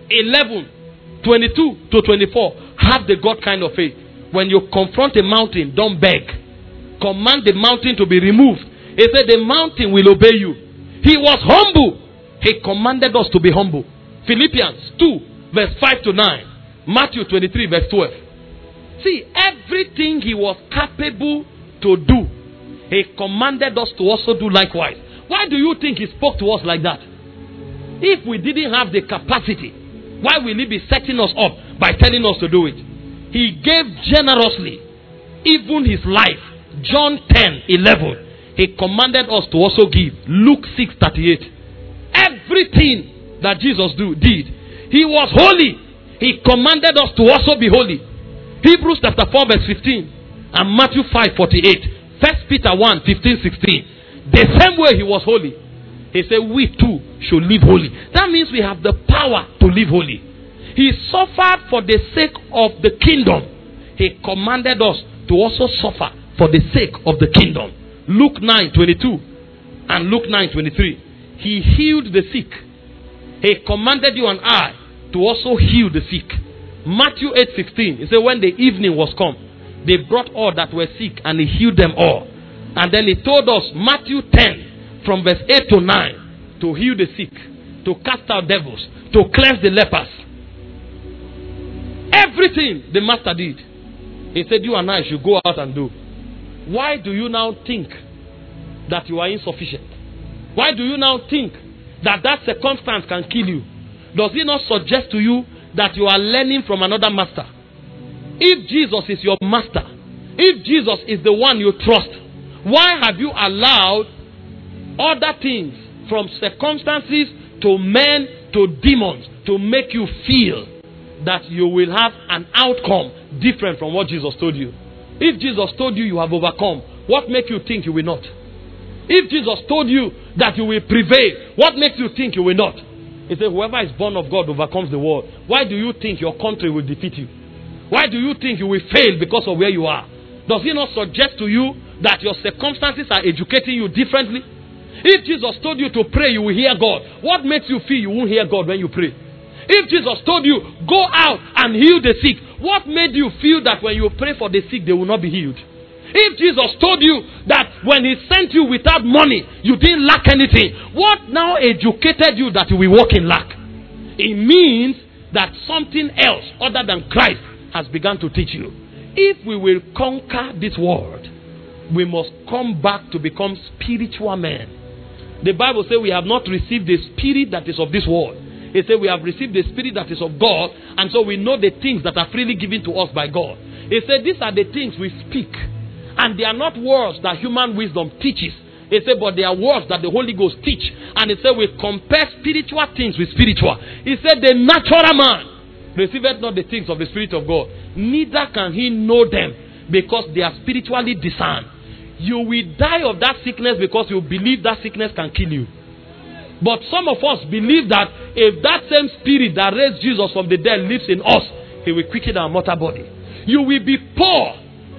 11:22-24. Have the God kind of faith. When you confront a mountain, don't beg. Command the mountain to be removed. He said the mountain will obey you. He was humble. He commanded us to be humble. Philippians 2:5-9. Matthew 23:12. See, everything he was capable to do, he commanded us to also do likewise. Why do you think he spoke to us like that? If we didn't have the capacity, why will he be setting us up by telling us to do it? He gave generously, even his life. John 10:11. He commanded us to also give. Luke 6:38. Everything that Jesus did. He was holy. He commanded us to also be holy. Hebrews chapter 4 verse 15 and Matthew 5:48. 1 Peter 1:15-16. The same way he was holy. He said we too should live holy. That means we have the power to live holy. He suffered for the sake of the kingdom. He commanded us to also suffer for the sake of the kingdom. Luke 9:22 and Luke 9:23. He healed the sick. He commanded you and I to also heal the sick. Matthew 8:16. He said when the evening was come, they brought all that were sick and he healed them all. And then he told us, Matthew 10 from verse 8 to 9, to heal the sick, to cast out devils, to cleanse the lepers. Everything the master did. He said you and I should go out and do. Why do you now think that you are insufficient? Why do you now think that that circumstance can kill you? Does it not suggest to you that you are learning from another master? If Jesus is your master, if Jesus is the one you trust, why have you allowed other things, from circumstances to men to demons, to make you feel that you will have an outcome different from what Jesus told you? If Jesus told you you have overcome, what makes you think you will not? If Jesus told you that you will prevail, what makes you think you will not? He said, whoever is born of God overcomes the world. Why do you think your country will defeat you? Why do you think you will fail because of where you are? Does it not suggest to you that your circumstances are educating you differently? If Jesus told you to pray, you will hear God. What makes you feel you won't hear God when you pray? If Jesus told you, go out and heal the sick, what made you feel that when you pray for the sick, they will not be healed? If Jesus told you that when he sent you without money, you didn't lack anything, what now educated you that you will walk in lack? It means that something else other than Christ has begun to teach you. If we will conquer this world, we must come back to become spiritual men. The Bible says we have not received the spirit that is of this world. It says we have received the spirit that is of God, and so we know the things that are freely given to us by God. It said these are the things we speak, and they are not words that human wisdom teaches. It said but they are words that the Holy Ghost teach. And it said we compare spiritual things with spiritual. It said the natural man receiveth not the things of the Spirit of God, neither can he know them, because they are spiritually discerned. You will die of that sickness because you believe that sickness can kill you. But some of us believe that if that same spirit that raised Jesus from the dead lives in us, he will quicken our mortal body. You will be poor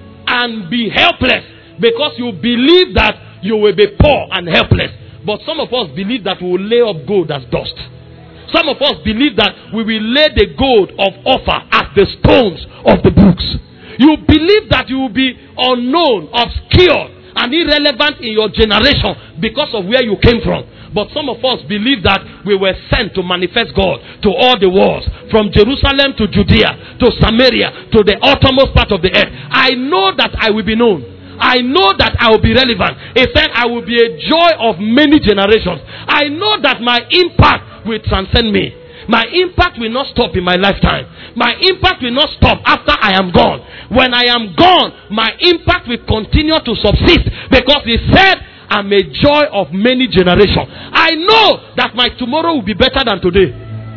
and be helpless because you believe that you will be poor and helpless. But some of us believe that we will lay up gold as dust. Some of us believe that we will lay the gold of offer as the stones of the books. You believe that you will be unknown, obscure, and irrelevant in your generation because of where you came from. But some of us believe that we were sent to manifest God to all the worlds, from Jerusalem to Judea, to Samaria, to the uttermost part of the earth. I know that I will be known. I know that I will be relevant. He said I will be a joy of many generations. I know that my impact will transcend me. My impact will not stop in my lifetime. My impact will not stop after I am gone. When I am gone, my impact will continue to subsist, because he said I'm a joy of many generations. I know that my tomorrow will be better than today.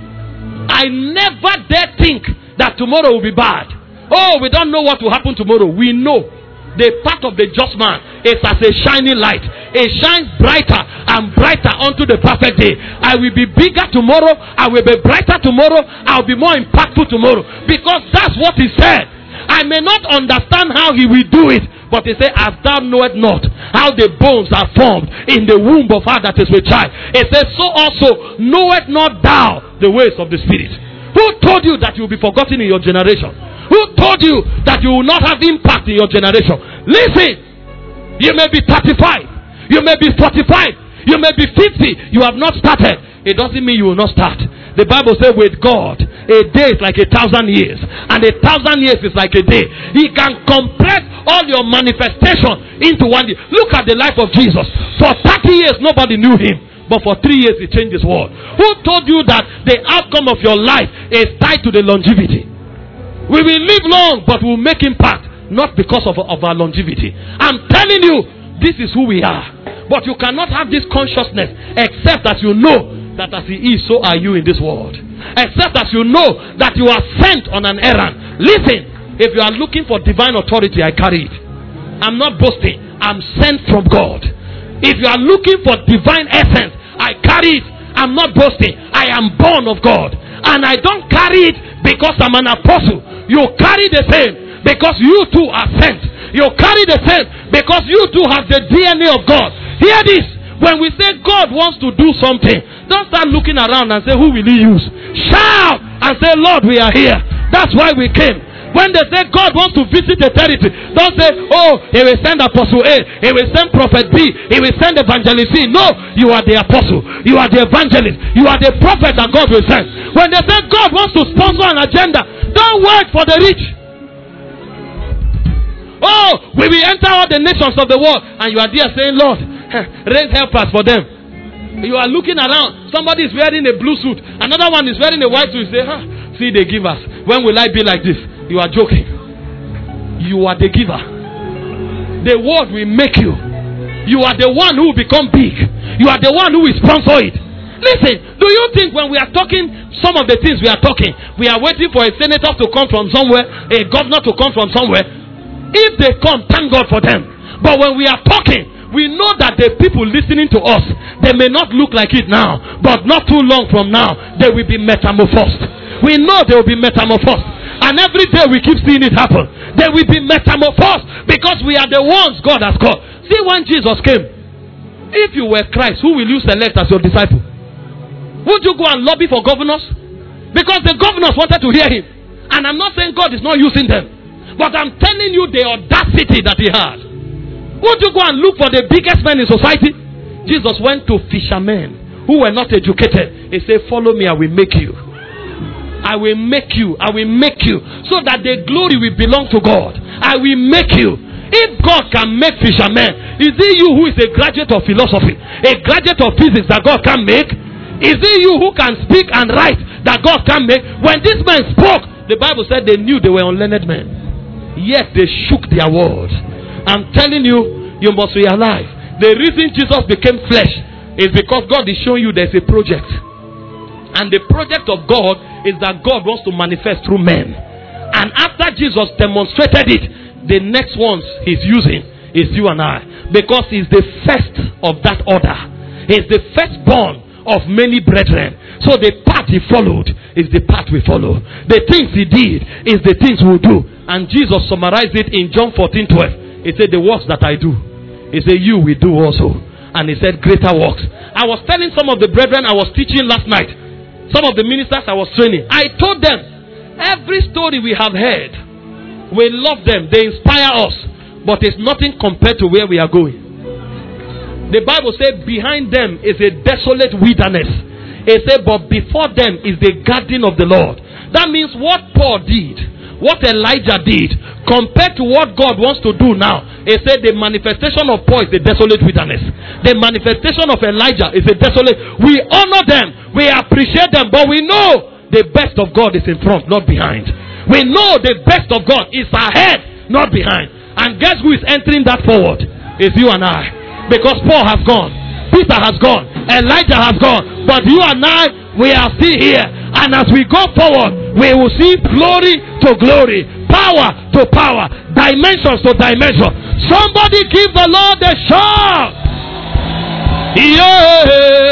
I never dare think that tomorrow will be bad. Oh, we don't know what will happen tomorrow. We know the path of the just man is as a shining light. It shines brighter and brighter unto the perfect day. I will be bigger tomorrow. I will be brighter tomorrow. I will be more impactful tomorrow. Because that's what he said. I may not understand how he will do it, but he said, as thou knowest not how the bones are formed in the womb of her that is with child. He said, so also knowest not thou the ways of the Spirit. Who told you that you will be forgotten in your generation? Who told you that you will not have impact in your generation? Listen, you may be 35, you may be 45, you may be 50, you have not started. It doesn't mean you will not start. The Bible says with God, a day is like 1,000 years, and 1,000 years is like a day. He can compress all your manifestation into one day. Look at the life of Jesus. For 30 years, nobody knew him. But for 3 years, he changed his world. Who told you that the outcome of your life is tied to the longevity? We will live long, but we will make impact, not because of our longevity. I'm telling you, this is who we are. But you cannot have this consciousness except that you know that as he is, so are you in this world. Except as you know that you are sent on an errand. Listen, if you are looking for divine authority, I carry it. I'm not boasting. I'm sent from God. If you are looking for divine essence, I carry it. I'm not boasting. I am born of God. And I don't carry it because I'm an apostle. You carry the same because you too are sent. You carry the same because you too have the DNA of God. Hear this. When we say God wants to do something, don't start looking around and say, who will he use? Shout and say, Lord, we are here. That's why we came. When they say God wants to visit the territory, don't say, oh, he will send Apostle A, he will send Prophet B, he will send Evangelist C. No, you are the apostle, you are the evangelist, you are the prophet that God will send. When they say God wants to sponsor an agenda, don't wait for the rich. Oh, we will enter all the nations of the world, and you are there saying, Lord, raise helpers for them. You are looking around. Somebody is wearing a blue suit. Another one is wearing a white suit. You say, see, they give us. When will I be like this? You are joking. You are the giver. The word will make you. You are the one who will become big. You are the one who will sponsor it. Listen, do you think when we are talking some of the things we are talking, we are waiting for a senator to come from somewhere, a governor to come from somewhere? If they come, thank God for them. But when we are talking, we know that the people listening to us, they may not look like it now, but not too long from now, they will be metamorphosed. We know they will be metamorphosed. And every day we keep seeing it happen. They will be metamorphosed because we are the ones God has called. See, when Jesus came, if you were Christ, who will you select as your disciple? Would you go and lobby for governors? Because the governors wanted to hear him. And I'm not saying God is not using them, but I'm telling you the audacity that he had. Would you go and look for the biggest men in society? Jesus went to fishermen who were not educated. He said, follow me, I will make you. I will make you. I will make you. So that the glory will belong to God. I will make you. If God can make fishermen, is it you who is a graduate of philosophy, a graduate of physics that God can make? Is it you who can speak and write that God can make? When this man spoke, the Bible said they knew they were unlearned men. Yet they shook their words. I'm telling you, you must realize the reason Jesus became flesh is because God is showing you there's a project. And the project of God is that God wants to manifest through men. And after Jesus demonstrated it, the next ones he's using is you and I. Because he's the first of that order. He's the firstborn of many brethren. So the path he followed is the path we follow. The things he did is the things we'll do. And Jesus summarized it in John 14:12. He said, the works that I do, he said, you will do also. And he said, greater works. I was telling some of the brethren I was teaching last night, some of the ministers I was training, I told them, every story we have heard, we love them, they inspire us, but it's nothing compared to where we are going. The Bible says behind them is a desolate wilderness. It said, but before them is the garden of the Lord. That means what Paul did, what Elijah did, compared to what God wants to do now. He said the manifestation of Paul is the desolate wilderness. The manifestation of Elijah is a desolate. We honor them, we appreciate them, but we know the best of God is in front, not behind. We know the best of God is ahead, not behind. And guess who is entering that forward? It's you and I. Because Paul has gone, Peter has gone, Elijah has gone, but you and I, we are still here. And as we go forward, we will see glory to glory, power to power, dimensions to dimension. Somebody give the Lord a shout. Yeah.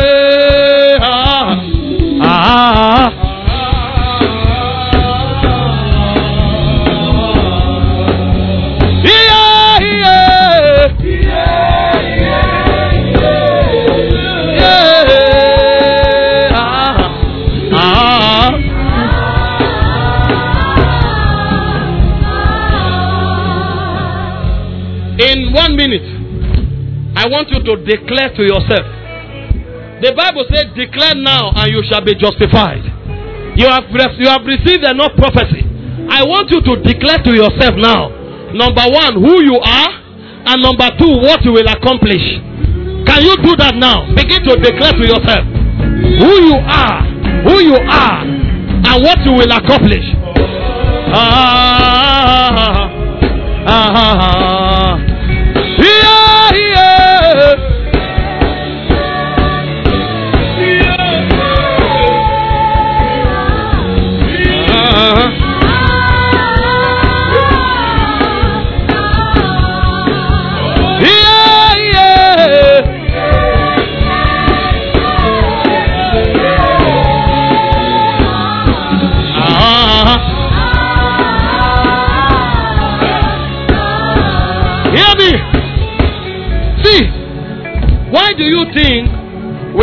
In 1 minute, I want you to declare to yourself. The Bible says, declare now and you shall be justified. You have received enough prophecy. I want you to declare to yourself now. Number one, who you are. And number two, what you will accomplish. Can you do that now? Begin to declare to yourself who you are, and what you will accomplish.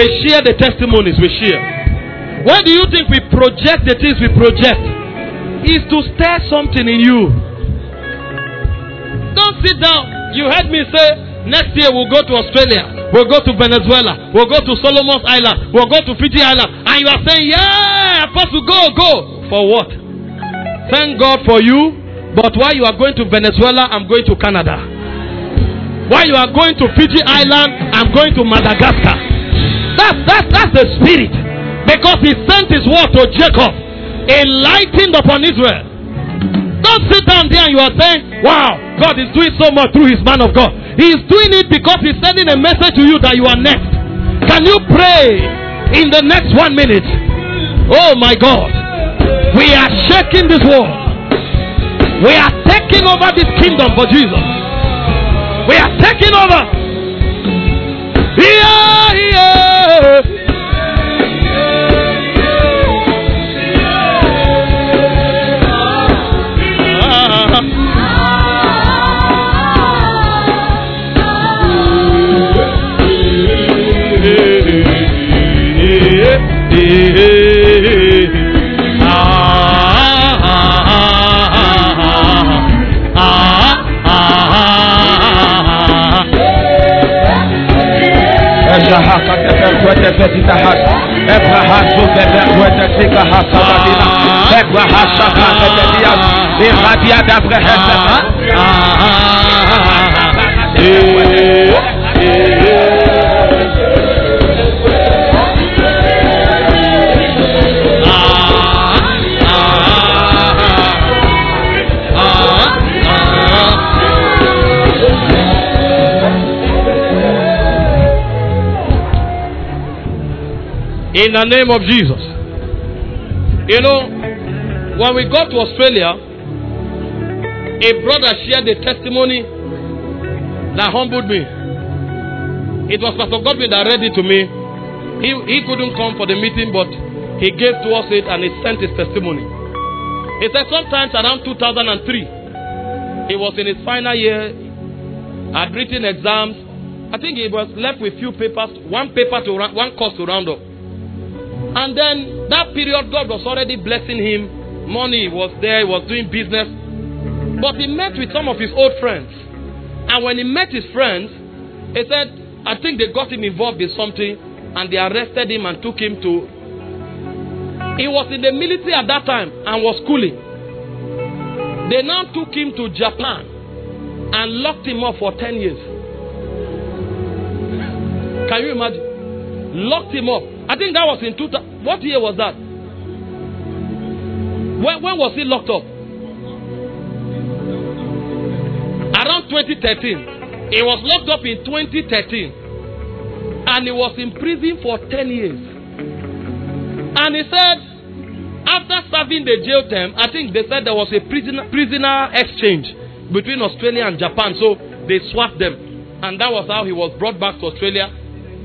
We share the testimonies we share. Why do you think we project the things we project? It's to stir something in you. Don't sit down. You heard me say, next year we'll go to Australia. We'll go to Venezuela. We'll go to Solomon's Island. We'll go to Fiji Island. And you are saying, yeah, Apostle, go. For what? Thank God for you. But while you are going to Venezuela, I'm going to Canada. While you are going to Fiji Island, I'm going to Madagascar. That's the spirit. Because he sent his word to Jacob, enlightened upon Israel. Don't sit down there and you are saying, wow, God is doing so much through his man of God. He is doing it because he's sending a message to you that you are next. Can you pray in the next 1 minute? Oh my God. We are shaking this world. We are taking over this kingdom for Jesus. We are taking over. In the name of Jesus. You know, when we got to Australia, a brother shared a testimony that humbled me. It was Pastor Godwin that read it to me. He couldn't come for the meeting, but he gave to us it and he sent his testimony. He said sometimes around 2003, he was in his final year, had written exams. I think he was left with few papers, one course to round up. And then that period, God was already blessing him. Money was there, he was doing business. But he met with some of his old friends. And when he met his friends, he said, I think they got him involved in something. And they arrested him and took him to... He was in the military at that time and was schooling. They now took him to Japan and locked him up for 10 years. Can you imagine? Locked him up. I think that was in 2000. What year was that? When was he locked up? Around 2013. He was locked up in 2013. And he was in prison for 10 years. And he said, after serving the jail term, I think they said there was a prisoner exchange between Australia and Japan. So they swapped them. And that was how he was brought back to Australia.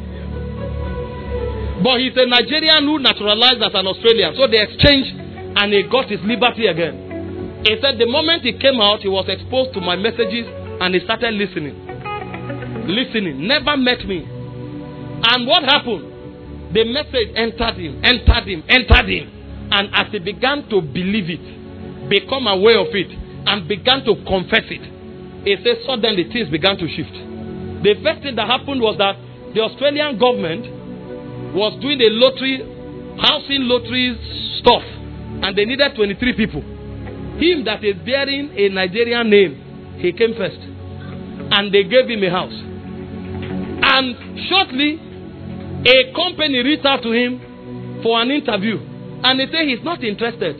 But he's a Nigerian who naturalized as an Australian. So they exchanged and he got his liberty again. He said the moment he came out, he was exposed to my messages and he started listening. Never met me. And what happened? The message entered him. And as he began to believe it, become aware of it, and began to confess it, he said suddenly things began to shift. The first thing that happened was that the Australian government was doing the housing lottery stuff, and they needed 23 people. Him that is bearing a Nigerian name, he came first, and they gave him a house. And shortly, a company reached out to him for an interview, and they say he's not interested.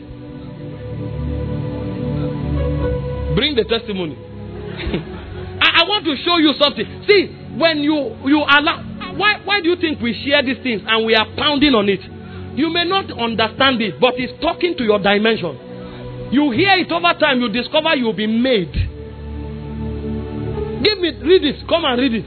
Bring the testimony. I want to show you something. See, when you allow, why do you think we share these things and we are pounding on it? You may not understand it, but it's talking to your dimension. You hear it over time, you discover you'll be made. Read it. Come and read it.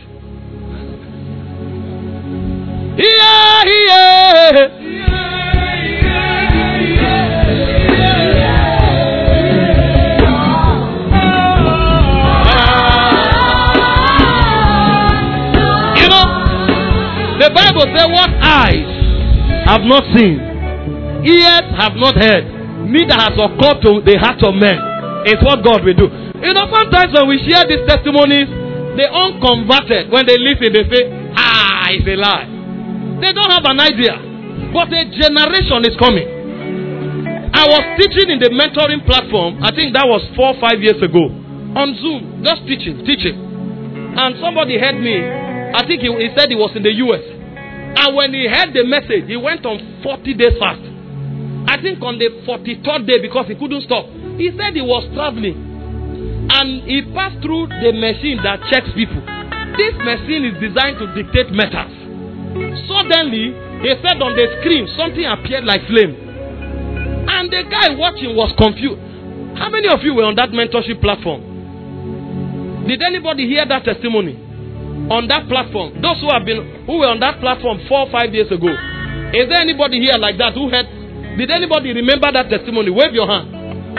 The Bible says what eyes have not seen, ears have not heard, neither has occurred to the heart of men. It's what God will do. You know, sometimes when we share these testimonies, the unconverted, when they listen, they say, it's a lie. They don't have an idea. But a generation is coming. I was teaching in the mentoring platform, I think that was 4 or 5 years ago, on Zoom, just teaching. And somebody heard me, I think he said he was in the US. And when he heard the message, he went on 40 days fast. I think on the 43rd day, because he couldn't stop. He said he was traveling. And he passed through the machine that checks people. This machine is designed to dictate matters. Suddenly, he said on the screen, something appeared like flame. And the guy watching was confused. How many of you were on that mentorship platform? Did anybody hear that testimony? On that platform? Those who were on that platform 4 or 5 years ago. Is there anybody here like that who heard? Did anybody remember that testimony? Wave your hand.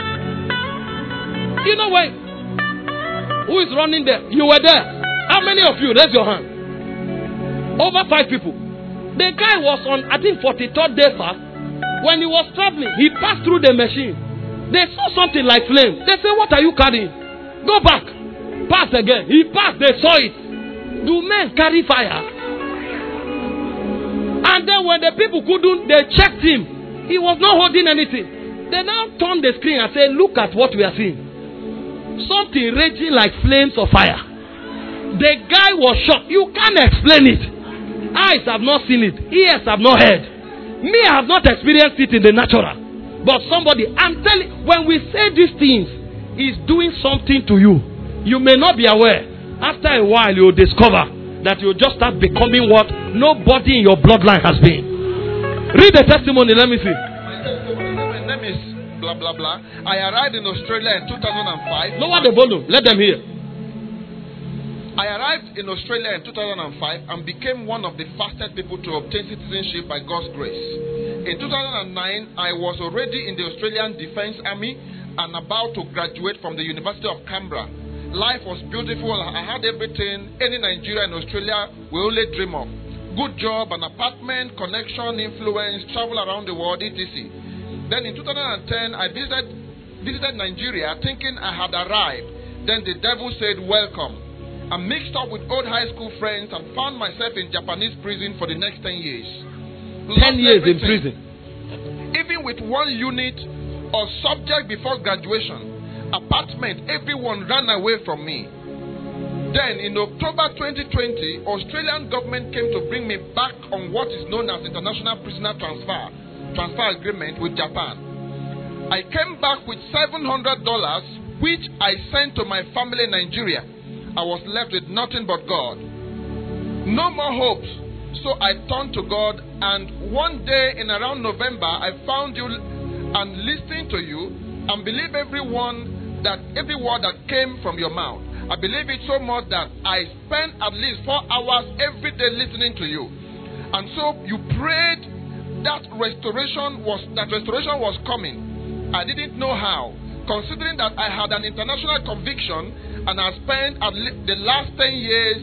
You know why? Who is running there? You were there. How many of you? Raise your hand. Over 5 people. The guy was on, I think, 43rd day fast. When he was traveling, he passed through the machine. They saw something like flame. They said, what are you carrying? Go back. Pass again. He passed. They saw it. Do men carry fire? And then when the people couldn't, they checked him. He was not holding anything. They now turned the screen and said, look at what we are seeing. Something raging like flames of fire. The guy was shocked. You can't explain it. Eyes have not seen it. Ears have not heard. Me, I have not experienced it in the natural. But somebody, I'm telling, when we say these things, is doing something to you. You may not be aware. After a while, you'll discover that you'll just start becoming what nobody in your bloodline has been. Read the testimony, let me see. My name is blah, blah, blah. I arrived in Australia in 2005. Lower the volume, let them hear. I arrived in Australia in 2005 and became one of the fastest people to obtain citizenship by God's grace. In 2009, I was already in the Australian Defence Army and about to graduate from the University of Canberra. Life was beautiful. I had everything any Nigerian in Australia will only dream of. Good job, an apartment, connection, influence, travel around the world, etc. Then in 2010, I visited Nigeria thinking I had arrived. Then the devil said, welcome. I mixed up with old high school friends and found myself in Japanese prison for the next 10 years. 10 years in prison. Even with one unit or subject before graduation, apartment, everyone ran away from me. Then in October 2020, Australian government came to bring me back on what is known as International Prisoner Transfer Agreement with Japan. I came back with $700, which I sent to my family in Nigeria. I was left with nothing but God. No more hopes. So I turned to God, and one day in around November, I found you and listening to you and believe every word that came from your mouth. I believe it so much that I spent at least 4 hours every day listening to you. And so you prayed that restoration was coming. I didn't know how. Considering that I had an international conviction and I spent the last 10 years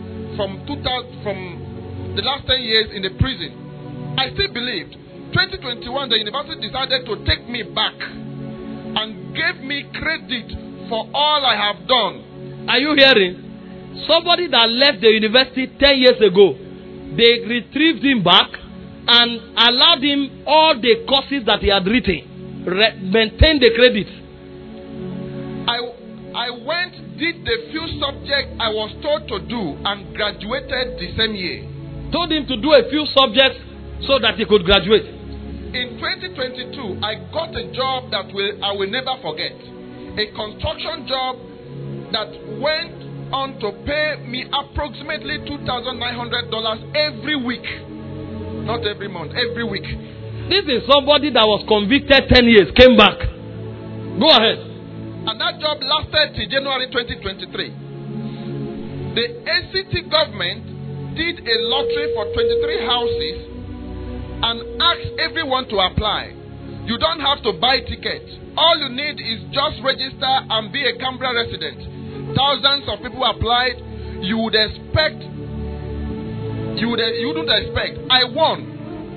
the last 10 years in the prison, I still believed. 2021, the university decided to take me back and gave me credit for all I have done. Are you hearing? Somebody that left the university 10 years ago, they retrieved him back and allowed him all the courses that he had written, maintain the credit. I went, did the few subjects I was told to do and graduated the same year. Told him to do a few subjects so that he could graduate. In 2022, I got a job that I will never forget. A construction job that went on to pay me approximately $2,900 every week. Not every month, every week. This is somebody that was convicted 10 years, came back. Go ahead. And that job lasted till January 2023. The ACT government did a lottery for 23 houses and asked everyone to apply. You don't have to buy tickets. All you need is just register and be a Canberra resident. Thousands of people applied. You would expect you wouldn't expect. I won.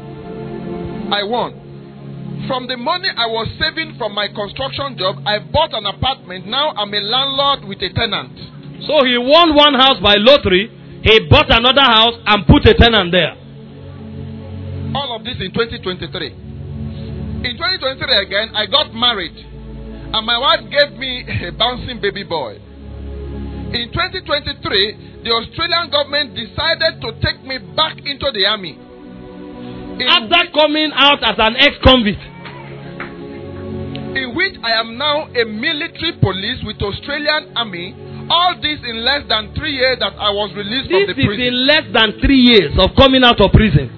From the money I was saving from my construction job, I bought an apartment. Now I'm a landlord with a tenant. So he won one house by lottery. He bought another house and put a tenant there. All of this in 2023. In 2023 again, I got married. And my wife gave me a bouncing baby boy. In 2023, the Australian government decided to take me back into the army. After coming out as an ex-convict. In which I am now a military police with Australian army. All this in less than 3 years that I was released from the prison. This is in less than 3 years of coming out of prison.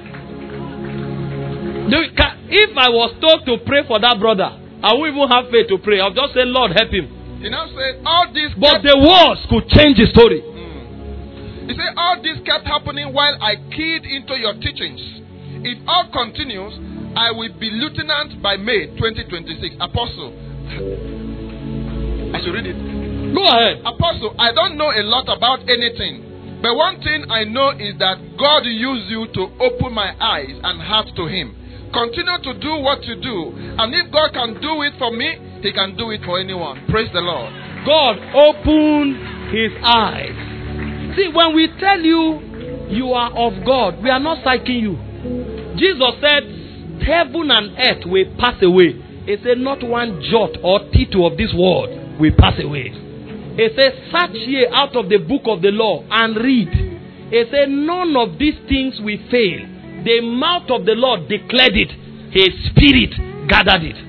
If I was told to pray for that brother, I won't even have faith to pray. I'll just say, Lord, help him. He now said, all this. But the wars could change the story. He said, all this kept happening while I keyed into your teachings. If all continues, I will be lieutenant by May 2026. Apostle. I should read it. Go ahead. Apostle, I don't know a lot about anything. But one thing I know is that God used you to open my eyes and heart to Him. Continue to do what you do. And if God can do it for me, He can do it for anyone. Praise the Lord. God opened His eyes. See, when we tell you you are of God, we are not psyching you. Jesus said, heaven and earth will pass away. He said, not one jot or tittle of this world will pass away. He said, search ye out of the book of the law and read. He said, none of these things will fail. The mouth of the Lord declared it. His spirit gathered it.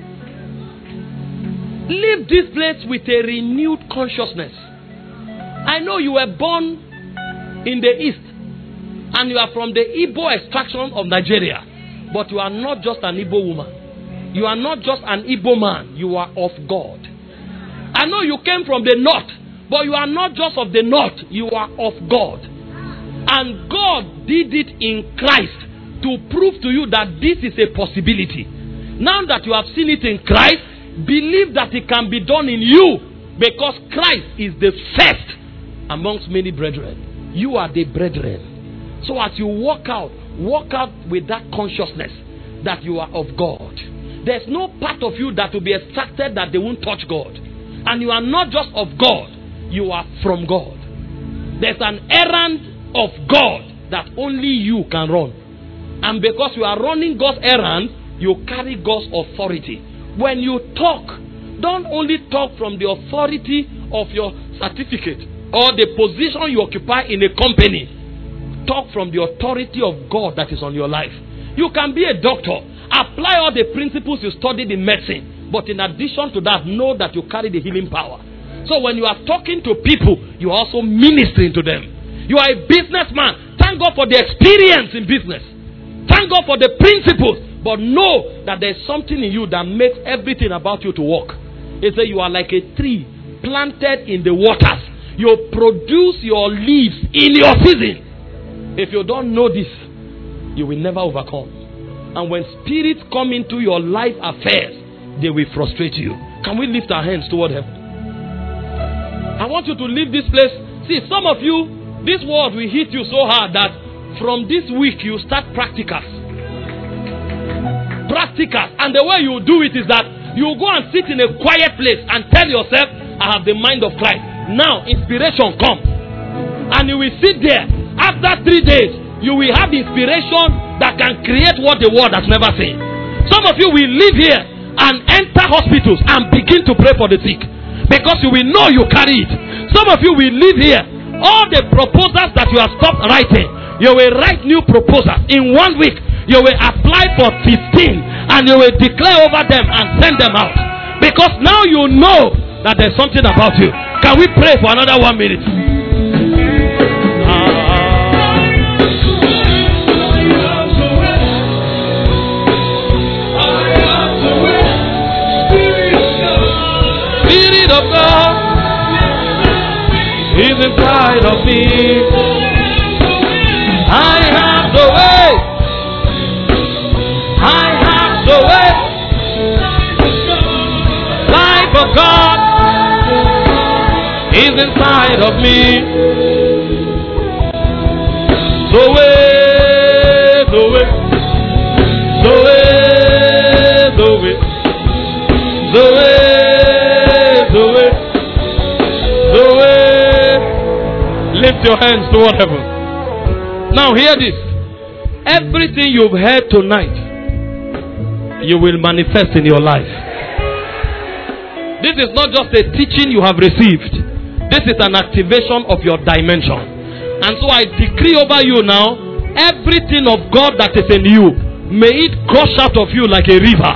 Leave this place with a renewed consciousness. I know you were born in the east and you are from the Igbo extraction of Nigeria. But you are not just an Igbo woman. You are not just an Igbo man. You are of God. I know you came from the north, but you are not just of the north. You are of God. And God did it in Christ to prove to you that this is a possibility. Now that you have seen it in Christ, believe that it can be done in you, because Christ is the first amongst many brethren. You are the brethren. So as you walk out with that consciousness that you are of God. There's no part of you that will be extracted that they won't touch God. And you are not just of God, you are from God. There's an errand of God that only you can run. And because you are running God's errand, you carry God's authority. When you talk, don't only talk from the authority of your certificate or the position you occupy in a company. Talk from the authority of God that is on your life. You can be a doctor. Apply all the principles you studied in medicine. But in addition to that, know that you carry the healing power. So when you are talking to people, you are also ministering to them. You are a businessman. Thank God for the experience in business. Thank God for the principles. But know that there is something in you that makes everything about you to work. It's that you are like a tree planted in the waters. You produce your leaves in your season. If you don't know this, you will never overcome. And when spirits come into your life affairs, they will frustrate you. Can we lift our hands toward heaven? I want you to leave this place. See, some of you, this word will hit you so hard that from this week you start practicals. Practicals. And the way you do it is that you go and sit in a quiet place and tell yourself, I have the mind of Christ. Now, inspiration comes. And you will sit there. After 3 days, you will have inspiration that can create what the world has never seen. Some of you will live here and enter hospitals and begin to pray for the sick, because you will know you carry it. Some of you will live here. All the proposals that you have stopped writing, you will write new proposals. In 1 week, you will apply for 15 and you will declare over them and send them out. Because now you know that there's something about you. Can we pray for another 1 minute? Spirit of God is inside of me. I have the way. I have the way. Life of God is inside of me. So Zoe, Zoe, Zoe, Zoe, Zoe, Zoe, Zoe. Lift your hands toward heaven. Now hear this. Everything you've heard tonight, you will manifest in your life. This is not just a teaching you have received. This is an activation of your dimension. And so I decree over you now, everything of God that is in you, may it gush out of you like a river.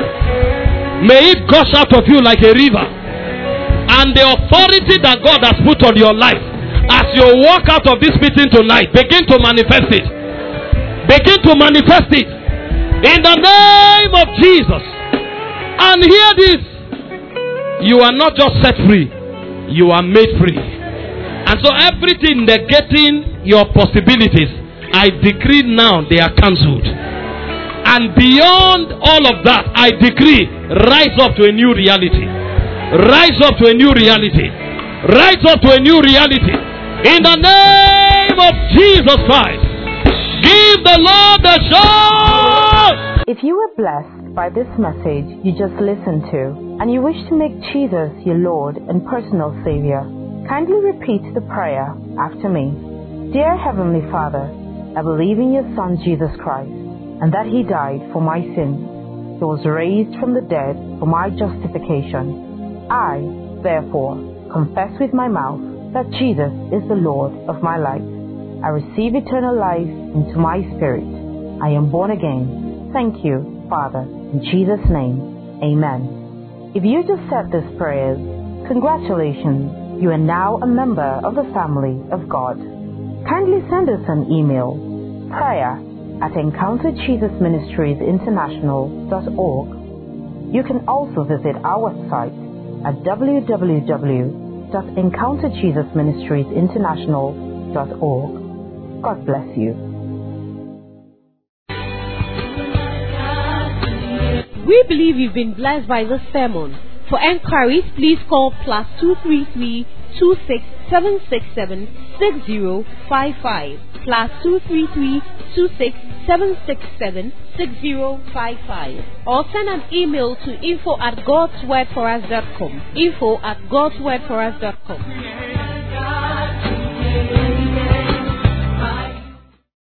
May it gush out of you like a river. And the authority that God has put on your life, as you walk out of this meeting tonight, begin to manifest it. Begin to manifest it. In the name of Jesus. And hear this. You are not just set free, you are made free. And so everything negating your possibilities, I decree now they are cancelled. And beyond all of that, I decree, rise up to a new reality. Rise up to a new reality. Rise up to a new reality. In the name of Jesus Christ. Give the Lord a shout. If you were blessed by this message you just listened to, and you wish to make Jesus your Lord and personal Savior, kindly repeat the prayer after me. Dear Heavenly Father, I believe in your Son Jesus Christ, and that He died for my sins. He was raised from the dead for my justification. I, therefore, confess with my mouth that Jesus is the Lord of my life. I receive eternal life into my spirit. I am born again. Thank you, Father. In Jesus' name, amen. If you just said these prayers, congratulations. You are now a member of the family of God. Kindly send us an email, prayer@EncounterJesusMinistriesInternational.org. You can also visit our website at www.EncounterJesusMinistriesInternational.org. God bless you. We believe you've been blessed by this sermon. For enquiries, please call +233 26767 6055 +233 26767 6055, or send an email to info@godswordforus.com. info@godswordforus.com.